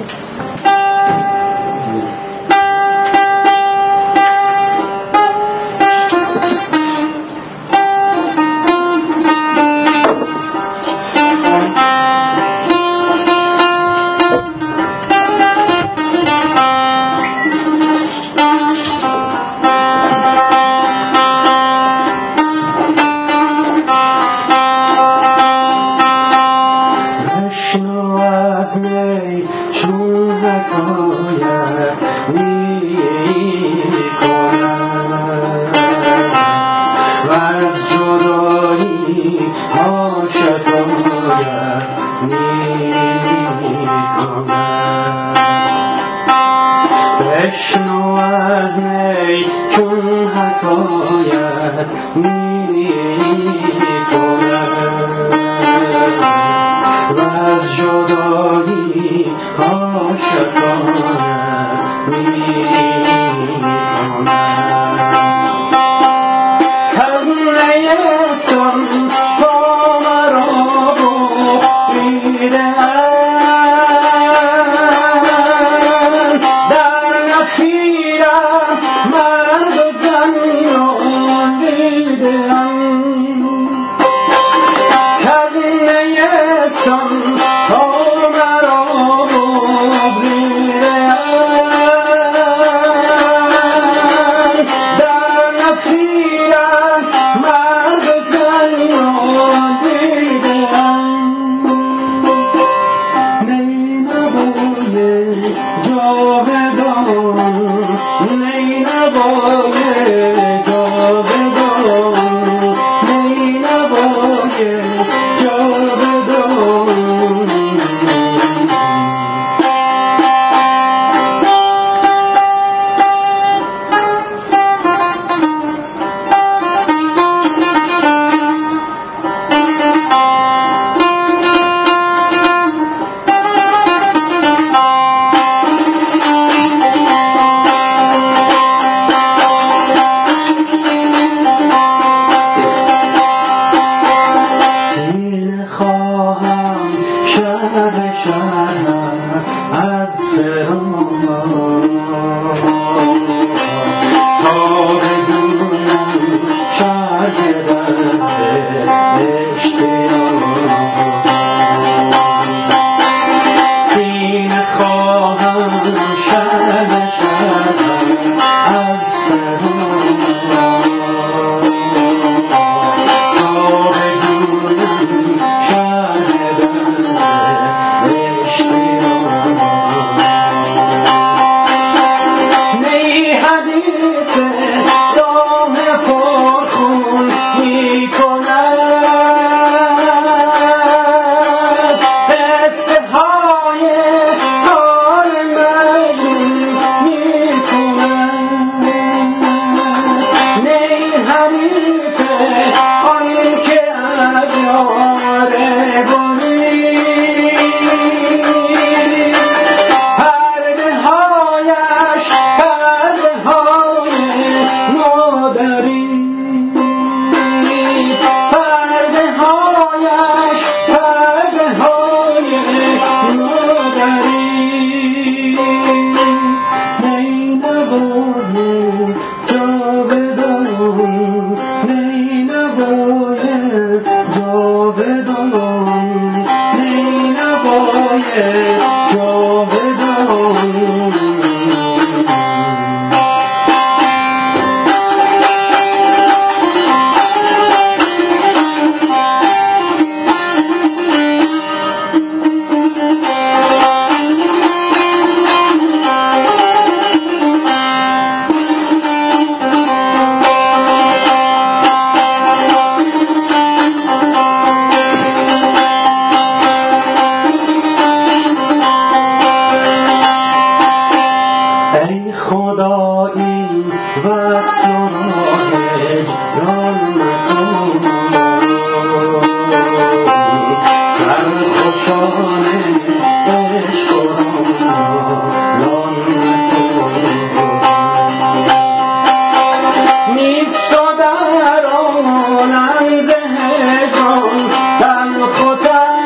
B: ای خدایی وصل و راه جان مکن سرخوشانه عشق و ران مکن نیست و در آنم ز هجران تلخ و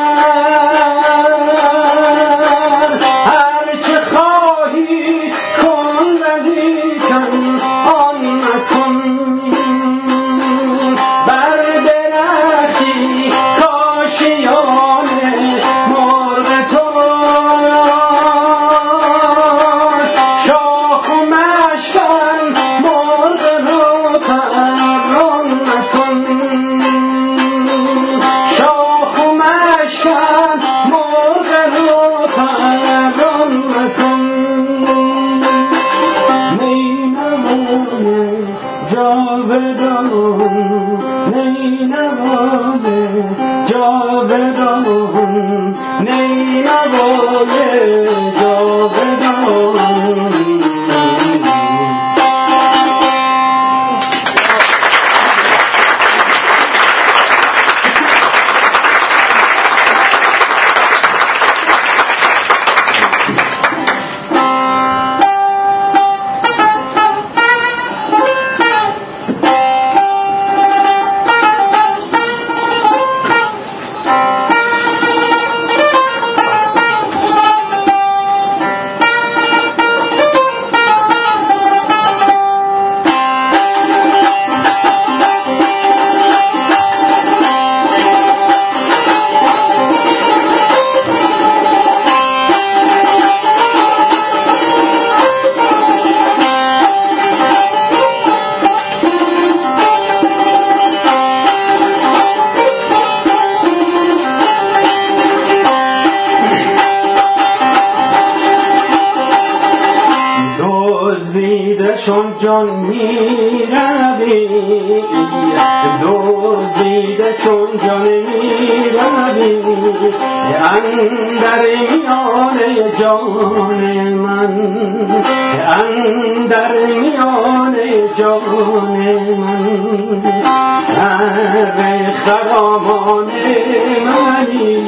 B: چون جان می روی دزدیده چون جان می روی اندر میان جان من اندر میان جان من سر خرامان منی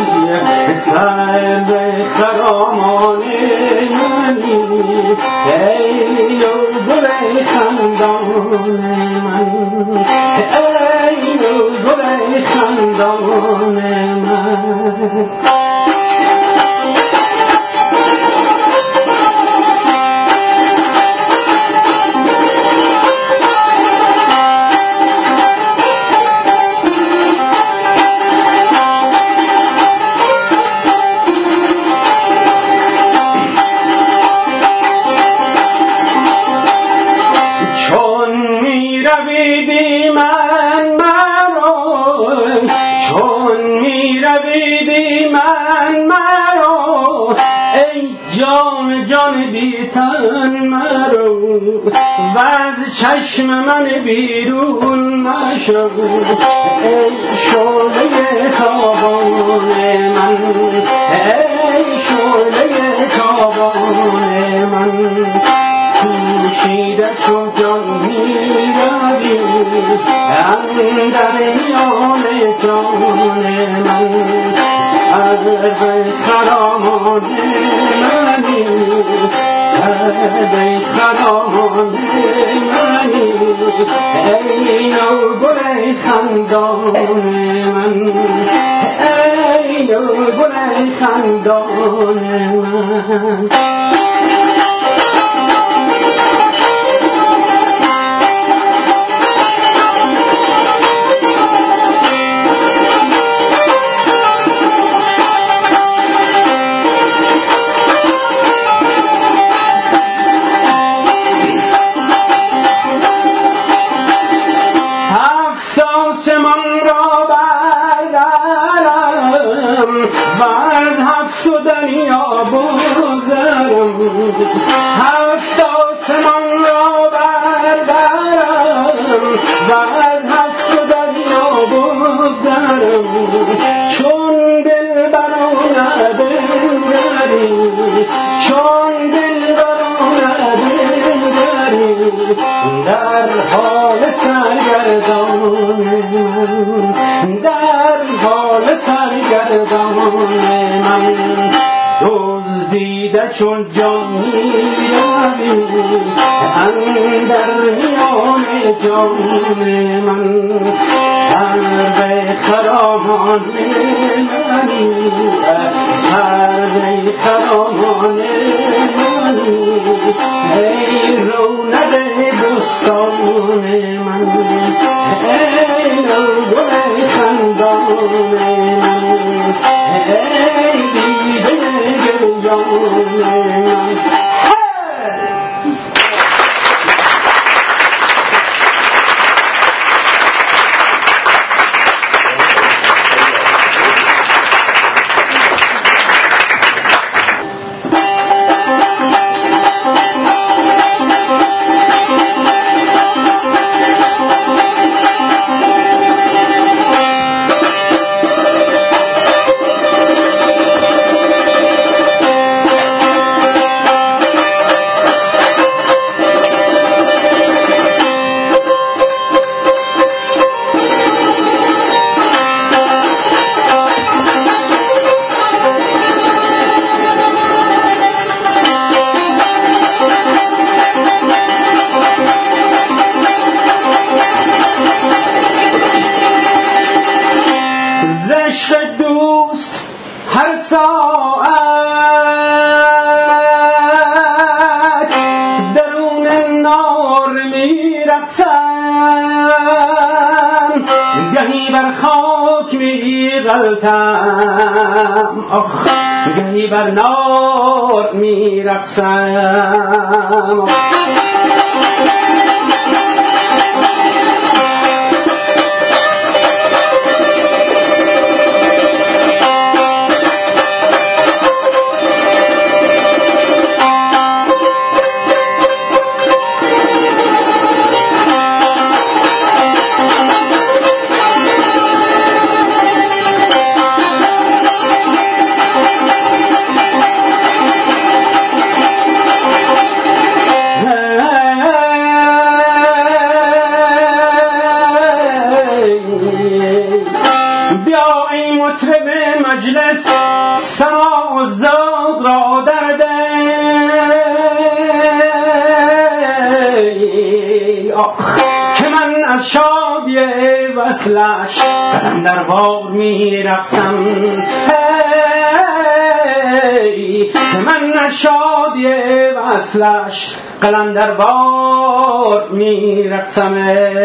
B: سر خرامان منی ای گل خندان من ای گل خندان من جان بی تن مرو و از چشم من بیرون مشو ای شعله تابان من ای شعله تابان من پوشیده چون جان می روی اندر میان جان من از خرامان منی سر خرامان منی ای گل خندان من ای گل خندان من بعد هفت و دنیا بگذرم هفت آسمان را بردارم بعد هفت و دنیا بگذرم چون دل برانه دلداری چون دل برانه در حال سرگردان من، در حال سرگردان من، دزدیده چون جانی اندر میان جان من، سر به خرامان منی، سر به خرامان منی، ای رونق بستان من، ای گل خندان من، ای دیده گریان من. گهی بر نار می رقصم، که من از شادی وصلش در بار می رقصم، که من از شادی وصلش قلندر بار می رقصم.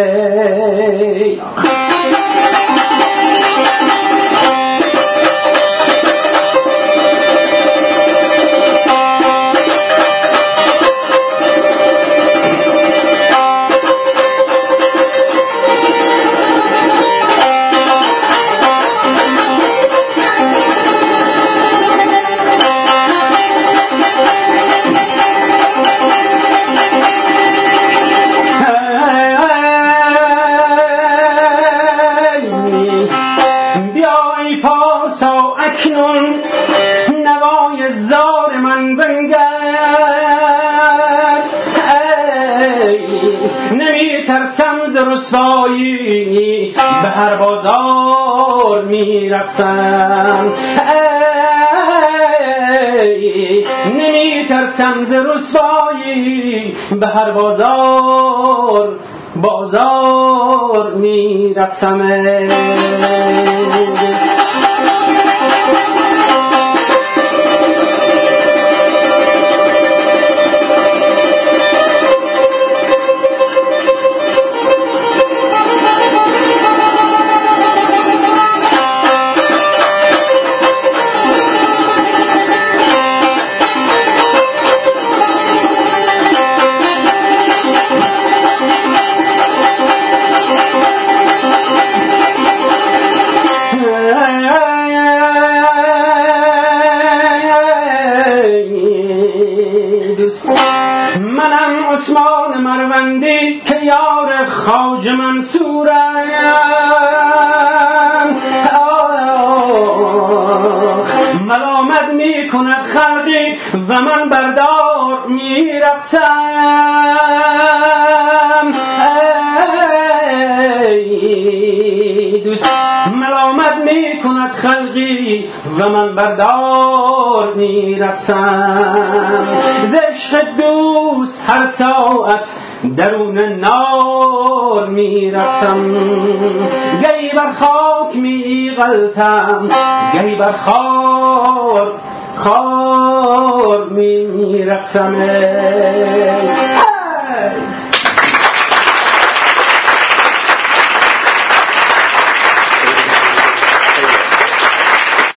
B: رسوایی به هر بازار می رقصم، نمی ترسم ز رسوایی به هر بازار می رقصم. منم عثمان مروندی که یار خواجه منصورم، ملامت می کند خلقی و من بردار می رقصم، دوست ملامت می کند خلقی و من بردار می رقصم ز عشق دوست هر ساعت درون نار می رقصم گهی بر خاک می غلطم گهی بر خار می رقصم